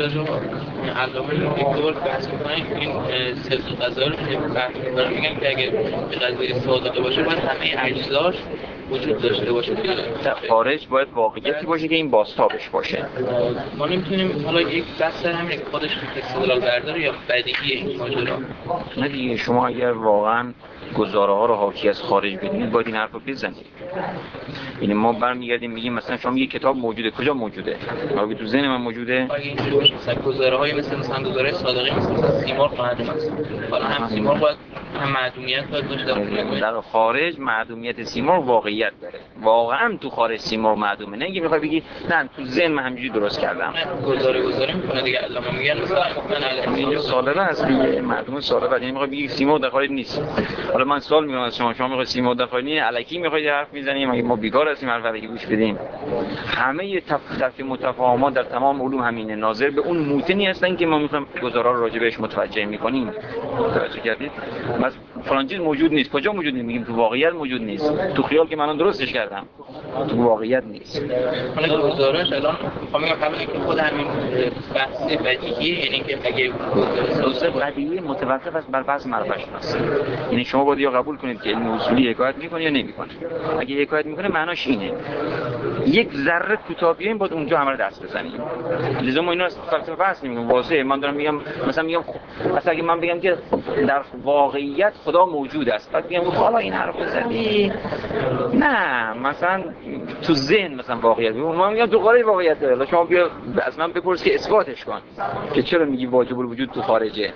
علامه یک دور بحث میکنن این سلسله غذایی رو که بحث میکنن، میگن که اگه به غذای استفاده داده باشه باید همه اجزاش وجود داشته باشه. در خارج باید واقعیتی باشه که این بازتابش باشه. ما نمیتونیم حالا یک بحث همین خودش استدلال برداره یا بدیهی این ماجرا. نه دیگه، شما اگر واقعا گزاره ها رو حاکی از خارج بدونید باید این حرف رو بزنید. یعنی ما برمیگردیم میگیم مثلا شما یه کتاب موجوده، کجا موجوده؟ آیا تو ذهن من موجوده؟ اگه اینجوری باشه مثلا گزاره های مثل مثلا گزاره صادقی مثل مثلا سیمرغ معدوم است. حالا هم سیمرغ باید هم معدومیت باید باشه. در خارج معدومیت سیمرغ واقعیت داره. واقعا تو خارج سیمرغ معدومه. نه اینکه میخوای بگی نه تو ذهن من همینجوری درست کردم. گزاره گزاره میکنه دیگه. علامه میگن مثلا من اینجا سالبه است دیگه، معدوم سالبه. یعنی میخوای بگی سیمرغ در خارج نیست. حالا من سوال میکنم از شما، شما میخواید سیمرغ در خارج نیست، الکی میخواید حرف میزنیم، مگه ما بیکار هستیم حرف الکی گوش بدیم؟ همه تفاوت متفاهمات در تمام علوم همینه، ناظر به اون موتنی هستن که ما میخوایم گزارا رو راجع بهش متوجه میکنیم. توجه کردید؟ بس فلان چیز موجود نیست. کجا موجود نیست؟ میگیم تو واقعیت موجود نیست. تو خیال که من درستش کردم، تو واقعیت نیست. من گزارش الان میخوام بگم قبل اینکه خود همین بحث بدیهی، یعنی که اگه گزارش بدیهی متوقف است بر بحث معرفت شناسی. یعنی شما باید یا قبول کنید که علم اصولی حکایت میکنه یا نمیکنه. اگه حکایت میکنه معناش اینه یک ذره کوتاه بیایم باید اونجا همه رو دست بزنیم. لزوم ما اینا فلسفه بحث نمیگم، واضحه. من دارم میگم مثلا میگم مثلا اگه من بگم که در واقعیت خدا موجود است، بعد میگم حالا این حرفو زدی، نه مثلا تو ذهن مثلا واقعیت بگم، من میگم تو خارج واقعیت داره. شما بیا از من بپرس که اثباتش کن که چرا میگی واجب الوجود تو خارجه.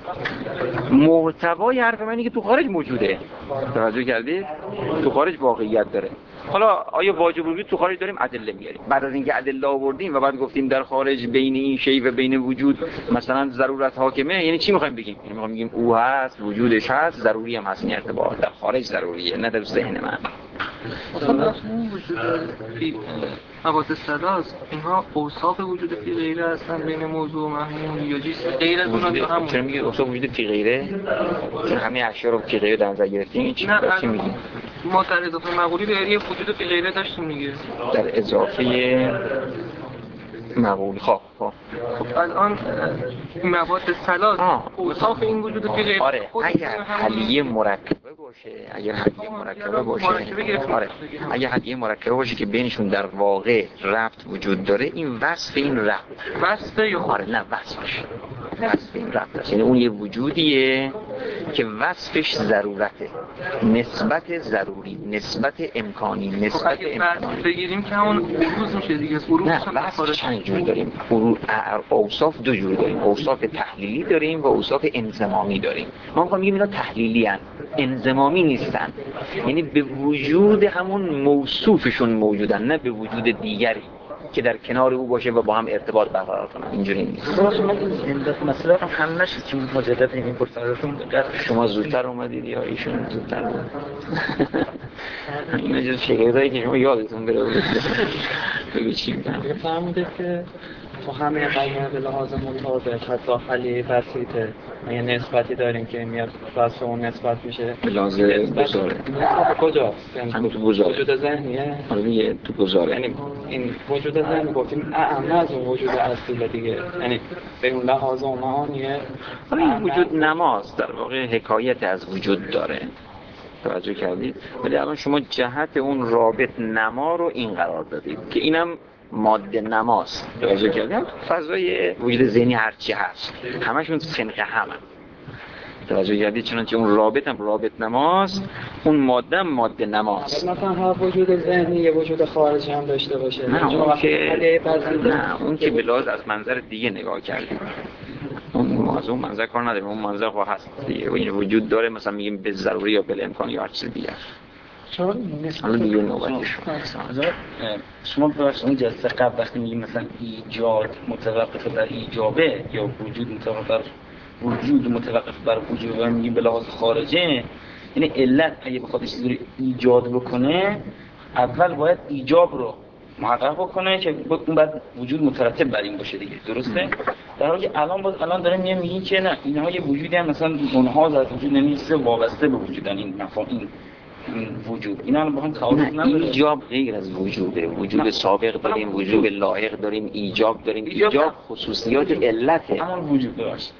محتوای حرف من اینه که تو خارج موجوده. توجه کردید؟ تو خارج واقعیت داره. حالا آیا واجب الوجود تو خارج داریم؟ ادله میاریم. بعد از اینکه ادله آوردیم و بعد گفتیم در خارج بین این شی و بین وجود مثلا ضرورت حاکمه، یعنی چی میخوایم بگیم؟ یعنی میخوایم بگیم او هست، وجودش هست، ضروری هم هست. این ارتباط در خارج ضروریه، نه در ذهن من. اصلا وجود فی حوادث ثلاث اینها اوصاف وجود فی غیره هستن بین موضوع و محمول یا چیز غیر از اونها یا همون؟ چرا میگید اوصاف وجود فی غیره؟ چون همه اشیا رو فی غیره در نظر گرفتیم. چی چی میگید؟ ما در اضافه مقولی به یه وجود فی غیره داشتیم دیگه. در اضافه مقول. خب خب خب الان مواد ثلاث اوصاف این وجود فی غیره. آره اگر حلیه مرکبه باشه، اگر حلیه مرکبه باشه آره اگر حلیه مرکبه باشه که بینشون در واقع ربط وجود داره، این وصف این ربط وصفه یا آره نه وصفش وصف این ربط است. یعنی اون یه وجودیه که وصفش ضرورته، نسبت ضروری، نسبت امکانی، نسبت امکانی بگیریم که همون عروض میشه دیگه. عروض نه وصف چند جور داریم. اوصاف دو جور داریم، اوصاف تحلیلی داریم و اوصاف انضمامی داریم. ما میگیم اینا تحلیلی ان، انضمامی نیستن، یعنی به وجود همون موصوفشون موجودن، نه به وجود دیگری که در کنار او باشه و با هم ارتباط برقرار کنن. اینجوری نیست. راست من این مثلا هم نشد که مجدد این پرسشتون شما زودتر اومدید یا ایشون زودتر اومد؟ این جز شکایتایی که شما یادتون بره بگو چی میگن؟ فهمیده که تو همه قیمه به لحاظ مطابق حتی خلیه بسیطه یه نسبتی داریم که میاد واسه اون نسبت میشه به لحاظ گذاره. نسبت کجاست؟ همین تو گذاره. وجود ذهنیه؟ آره دیگه تو گذاره. یعنی این وجود ذهنی گفتیم اعم از اون وجود اصلی دیگه، یعنی به اون لحاظ اون معانیه. آره این وجود نماست، در واقع حکایت از وجود داره. توجه کردید؟ ولی الان شما جهت اون رابط نما رو این قرار دادید که اینم ماده نماست. توجه کردید؟ فضای وجود ذهنی هرچی هست همشون سنخ همه. توجه کردید؟ چنانچه اون رابط هم رابط نماست، اون ماده هم ماده نماست. مثلا هر وجود ذهنی یه وجود خارجی هم داشته باشه. نه اون که نه اون که بلاز از منظر دیگه نگاه کردیم. اون از اون منظر کار نداریم، اون منظر خواهد هست دیگه. این وجود داره مثلا میگیم به ضروری یا به امکان یا هر چیز دیگه. چون حالا دیگه نوبتش شما ببخشید اون جلسه قبل وقتی میگیم مثلا ایجاد متوقف بر ایجابه یا وجود متوقف بر وجود متوقف بر وجود و میگیم به لحاظ خارجه، یعنی علت اگه بخواد چیزی رو ایجاد بکنه اول باید ایجاب رو محقق بکنه که اون بعد وجود مترتب بر این باشه دیگه. درسته؟ در حالی که الان باز الان داره میگه میگین که نه اینها یه وجودی هم مثلا منحاز از وجود نمیشه، وابسته به وجودن این مفاهیم این وجود. اینا رو با هم تعارض نداره. ایجاب غیر از وجوده. وجود نه. سابق داریم، وجود لاحق داریم، ایجاب داریم. ایجاب, ایجاب خصوصیات علته. همون وجود داشت.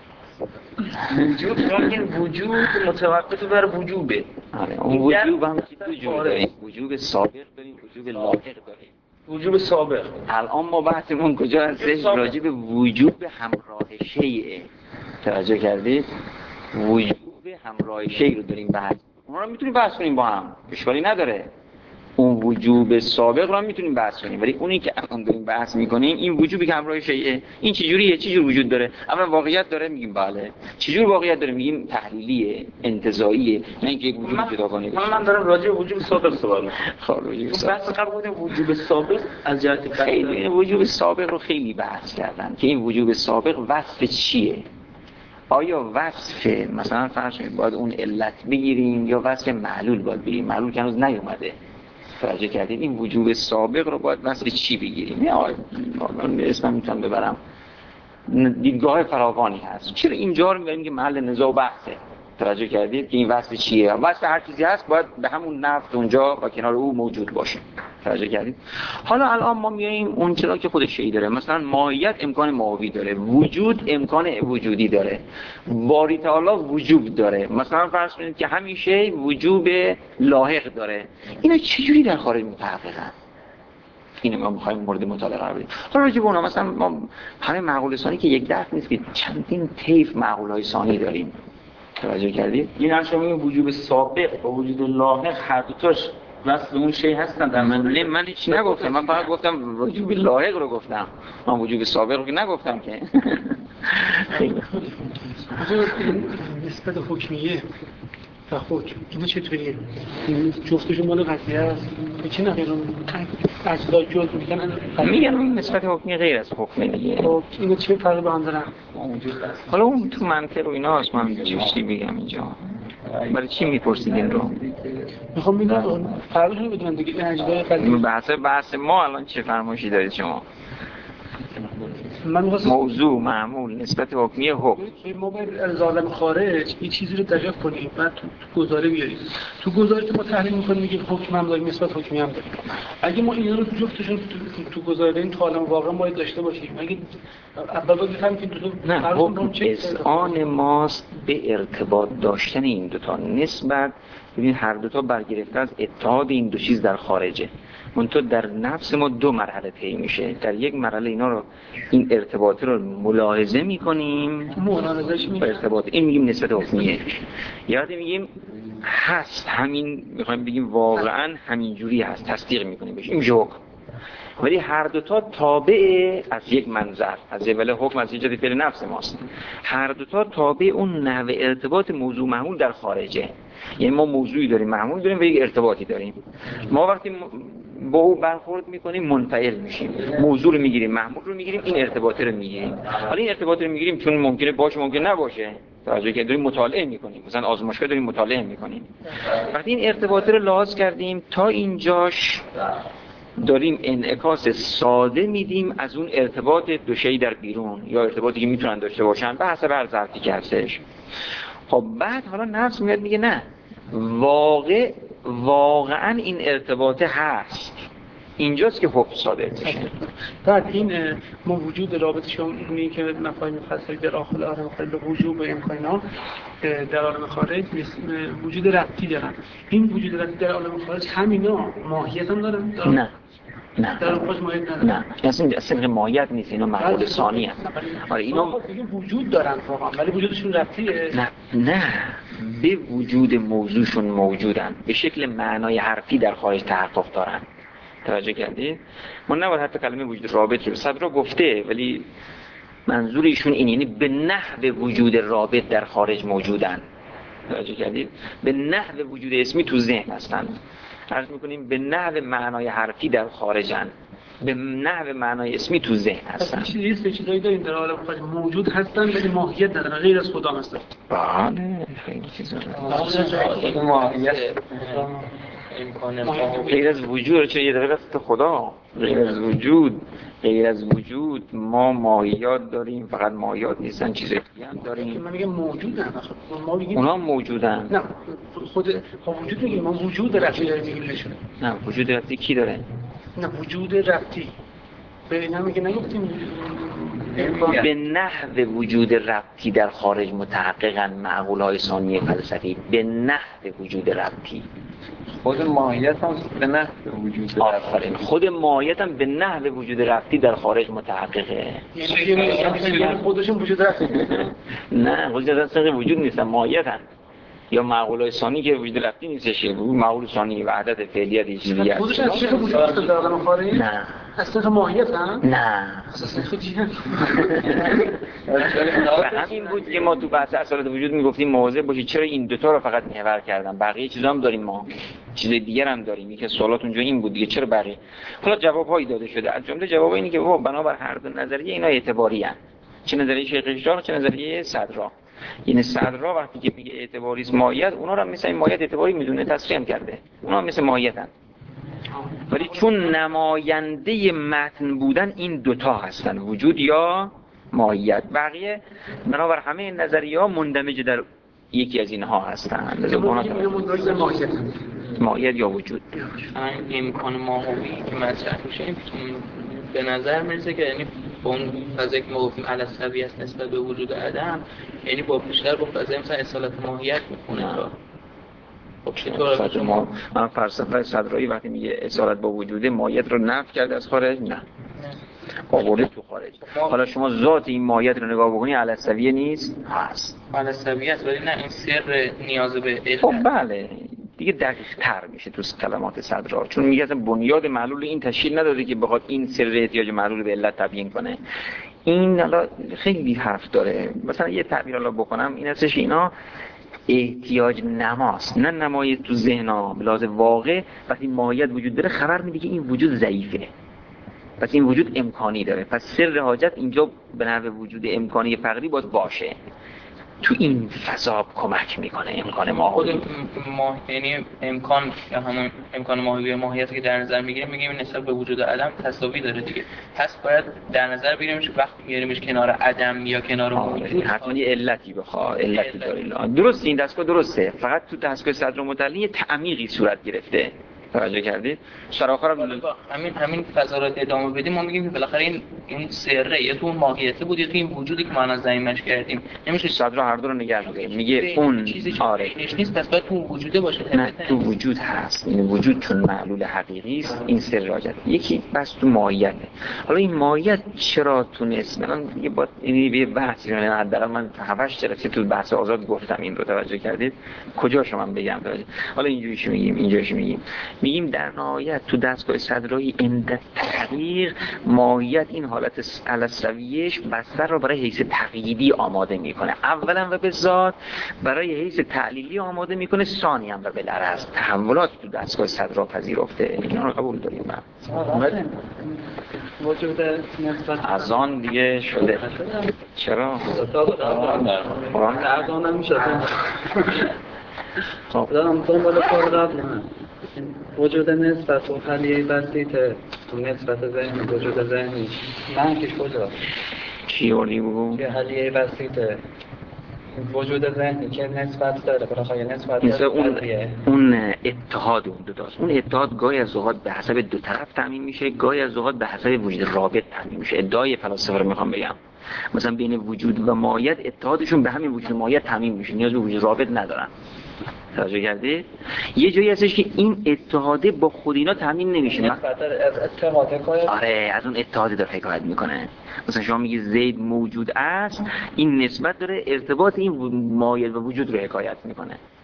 وجود ممکن وجود متوقف بر وجوبه. آره اون وجود هم دو جور داریم. وجود سابق داریم، وجود لاحق داریم. وجود سابق. الان ما بحثمون کجا هستش؟ راجع به وجود همراه شیء. توجه کردید؟ وجود همراه شیء رو داریم بحث. اون رو میتونیم بحث کنیم با هم، اشکالی نداره. اون وجوب سابق رو هم میتونیم بحث کنیم، ولی اونی که الان داریم بحث میکنیم این وجوبی که همراه شیء، این چه جوریه؟ چه جور وجود داره؟ اول واقعیت داره میگیم بله. چه جور واقعیت داره؟ میگیم تحلیلیه، انتزاعیه، نه اینکه یک وجود جدا کنیم. من من دارم راجع به وجود سابق صحبت میکنم. خب وجود سابق. بحث قبل بودیم وجود سابق از جهت خیلی وجود سابق رو خیلی بحث کردن که این وجود سابق وصف چیه؟ آیا وصف مثلا فرض کنید باید اون علت بگیریم یا وصف معلول باید بگیریم؟ معلول که هنوز نیومده. توجه کردید؟ این وجود سابق رو باید وصف چی بگیریم؟ نه من اسمم میتونم ببرم، دیدگاه فراوانی هست. چرا اینجا رو میگیم که محل نزاع و بحثه؟ توجه کردید که این وصف چیه؟ وصف هر چیزی هست باید به همون نفت اونجا و کنار او موجود باشه. توجه کردید؟ حالا الان ما میایم اون چرا که خودش شی داره، مثلا ماهیت امکان ماهوی داره، وجود امکان وجودی داره، باری تعالی وجوب داره. مثلا فرض کنید که همین شی وجوب لاحق داره. اینا چجوری در خارج متحققن؟ اینو ما می‌خوایم مورد مطالعه قرار بدیم. حالا راجع به اونها مثلا ما همه معقول ثانی که یک دست نیست که چندین طیف معقول‌های ثانی داریم. توجه کردید؟ این هم شما وجود سابق با وجود لاحق هر دو تاش وصل اون شی هستن. در من من هیچ نگفتم، من فقط گفتم وجود لاحق رو گفتم، من وجود سابق رو که نگفتم که. نسبت حکمیه و حکم اینا چطوریه؟ این جفتشون مال قضیه است؟ چی نه غیر اجزا جز میگن میگن این نسبت حکمی غیر از حکم دیگه. خب اینا چه فرقی با هم دارن؟ حالا اون تو منطق و اینا هست، من چیزی بگم اینجا برای چی میپرسید این رو؟ میخوام ببینم فرقش رو بدونم دیگه این اجزای قدیم بحث بحث ما الان چه فرمایشی دارید شما؟ من می‌خواستم موضوع معمول نسبت حکمی حکم ما باید از عالم خارج یه چیزی رو دریافت کنیم بعد تو, تو گزاره بیاریم. تو گزاره که ما تحلیل می‌کنیم میگه حکم هم داریم نسبت حکمی هم داریم. اگه ما اینا رو جفتشون تو, تو, تو گزاره این تو عالم واقعا باید داشته باشیم. اگه اول باید بفهمیم که دو تا نه حکم اذعان ماست به ارتباط داشتن این دوتا نسبت. ببین هر دوتا برگرفته از اتحاد این دو چیز در خارجه. منتها در نفس ما دو مرحله طی میشه. در یک مرحله اینا رو این ارتباط رو ملاحظه میکنیم ملاحظهش میکنیم ارتباط این میگیم نسبت حکمیه. یاد میگیم هست همین میخوایم بگیم واقعا همین جوری هست تصدیق میکنیم بهش این میشه حکم. ولی هر دوتا تابع از یک منظر از اول حکم از ایجاد فعل نفس ماست. هر دوتا تابع اون نحوه ارتباط موضوع معمول در خارجه. یعنی ما موضوعی داریم معمول داریم و یک ارتباطی داریم. ما وقتی با او برخورد میکنیم منفعل میشیم. موضوع رو میگیریم معمول رو میگیریم این ارتباط رو میگیریم. حالا این ارتباط رو میگیریم چون ممکنه باشه ممکنه نباشه. توجه که داریم مطالعه میکنیم مثلا آزمایشگاه داریم مطالعه میکنیم. وقتی این ارتباط رو لحاظ کردیم تا اینجاش داریم انعکاس ساده میدیم از اون ارتباط دو شی در بیرون یا ارتباطی که میتونن داشته باشن به حسب هر ظرفی که هستش. خب بعد حالا نفس میاد میگه نه واقع واقعا این ارتباط هست. اینجاست که حکم صادر میشه. بعد این ما وجود رابطه شما اینی که مفاهیم فلسفی در داخل عالم خارج وجود و امکانات در عالم خارج وجود ربطی دارن. این وجود ربطی در عالم خارج همینا ماهیت هم دارن؟ دارن؟ نه نه در خودش ماهیت ندارن. نه اصلا اصلا ماهیت نیست اینا معقول ثانی هست. آره اینا وجود دارن واقعا ولی وجودشون ربطیه. نه نه به وجود موضوعشون موجودن به شکل معنای حرفی در خارج تحقق دارن. توجه کردید؟ ما نباید حتی کلمه وجود رابط رو صدر گفته ولی منظور ایشون این یعنی به نحو وجود رابط در خارج موجودن. توجه کردید؟ به نحو وجود اسمی تو ذهن هستن. عرض میکنیم به نحو معنای حرفی در خارجن به نحو معنای اسمی تو ذهن هستن. چیزی چیزایی داریم در عالم خارج موجود هستن ولی ماهیت ندارن غیر از خدا هستن. بله خیلی چیزا ماهیت غیر از وجود چه یه دقیقه است خدا غیر از وجود غیر از وجود ما ماهیات داریم فقط ماهیات نیستن چیز دیگه هم داریم. من میگم موجودن ما میگیم اونا موجودن. نه خود ها وجود میگیم ما وجود ربطی داریم میگیم بهشون. نه وجود ربطی کی داره؟ نه وجود ربطی به اینا میگه نگفتیم به نحو وجود ربطی در خارج متحققاً معقول‌های ثانی فلسفی به نحو وجود ربطی خود ماهیت هم به نحو وجود آفرین خود ماهیت هم به نحو وجود ربطی در خارج متحققه. یعنی خودشون وجود ربطی نه وجود ربطی وجود نیستن ماهیت هم یا معقول‌های ثانی که وجود ربطی نیستش معقول ثانی وحدت فعلیت یه چیز دیگه است. خودش از چه وجود است در عالم خارج؟ نه اصلا ماهیت هم؟ نه اساسا خودی فقط این بود که ما تو بحث اصالت وجود میگفتیم مواظب باشید چرا این دوتا رو فقط محور کردم بقیه چیزا هم داریم ما چیز دیگر هم داریم. یکی از سوالات اونجا این بود دیگه چرا بقیه حالا جوابهایی داده شده از جمله جواب اینه که بنابر هر دو نظریه اینا اعتباری ان چه نظریه شیخ اشراق چه نظریه صدرا. یعنی صدرا وقتی که میگه اعتباری است ماهیت اونا رو هم مثل این ماهیت اعتباری میدونه تصریح کرده اونا هم مثل ماهیتن ولی چون نماینده متن بودن این دوتا هستن وجود یا ماهیت بقیه بنابر همه نظریه‌ها مندمج در یکی از اینها هستن ماهیت یا وجود. این امکان ماهوی که مطرح میشه به نظر میرسه که یعنی با اون فضایی که ما گفتیم علصبی است نسبت به وجود عدم یعنی با بیشتر با فضای مثلا اصالت ماهیت میخونه تا خب چطور شما من فلسفه صدرایی وقتی میگه اصالت با وجود ماهیت رو نفی کرده از خارج نه آورده تو خارج. حالا شما ذات این ماهیت رو نگاه بکنی علصبیه نیست هست علصبی است ولی نه این سر نیاز به علم. خب بله دیگه دقیق تر میشه تو کلمات صدرا چون میگه اصلا بنیاد معلول این تشکیل نداده که بخواد این سر احتیاج معلول به علت تبیین کنه. این حالا خیلی حرف داره مثلا یه تعبیر حالا بکنم این هستش اینا احتیاج نماست نه نمای تو ذهن‌ها به لحاظ واقع وقتی ماهیت وجود داره خبر میده که این وجود ضعیفه پس این وجود امکانی داره پس سر حاجت اینجا به نحو وجود امکانی فقری باید باشه تو این فضا کمک میکنه امکان ماهوی. خود ما یعنی امکان یا همون امکان ماهوی ماهیتی که در نظر میگیریم میگیم نسبت به وجود عدم تساوی داره دیگه. پس باید در نظر بگیریمش وقتی میاریمش کنار عدم یا کنار وجود حتما یه علتی بخواد، علتی داره. درسته این دستگاه درسته، فقط تو دستگاه صدر مطلع یه تعمیقی صورت گرفته. توجه کردید؟ سراخر هم همین همین فضا رو ادامه بدیم ما میگیم که بالاخره این این سره یا تو اون ماهیت بود یا تو این وجودی که ما الان زمینش کردیم نمیشه صدر هر دو رو نگه می‌داره. میگه اون آره چیزی نیست پس باید تو وجوده باشه. نه تو وجود هست. این وجود چون معلول حقیقی است این سر راجع یکی بس تو ماهیته. حالا این ماهیت چرا تونست من دیگه با این یه بحثی یعنی حداقل من هواش چرا تو بحث آزاد گفتم این رو توجه کردید کجاشو من بگم توجه. حالا اینجوریش میگیم اینجاش میگیم میگیم در نهایت تو دستگاه صدرایی اند تحقیق ماهیت این حالت علسویش بستر رو برای حیث تقییدی آماده میکنه. اولا و به ذات برای حیث تعلیلی آماده میکنه، ثانیا و بالعرض تحولات تو دستگاه صدرا پذیرفته. اینا رو قبول داریم من. وجود نسبت از آن دیگه شده. چرا؟ قرآن از آن نمیشه. خب دارم دنبال کار قبل من وجود نسبت و خلیه بسیطه و نسبت ذهنی وجود ذهنی منکش کجاست؟ چی اولی بگو؟ که خلیه بسیطه وجود ذهنی که نسبت داره برای نسبت مثل اون داره اون اتحاد اون دو تاست. اون اتحاد گاهی از اوقات به حسب دو طرف تعمین میشه، گاهی از اوقات به حسب وجود رابط تعمین میشه. ادعای فلاسفه رو میخوام بگم مثلا بین وجود و ماهیت اتحادشون به همین وجود ماهیت تعمین میشه، نیاز به وجود رابط ندارن. توجه کردید؟ یه جایی هستش که این اتحاده با خود اینا تامین نمیشه. نسبت از اتحاد حکایت آره از اون اتحاد داره حکایت میکنه. مثلا شما میگی زید موجود است، این نسبت داره ارتباط این مایل و وجود رو حکایت میکنه.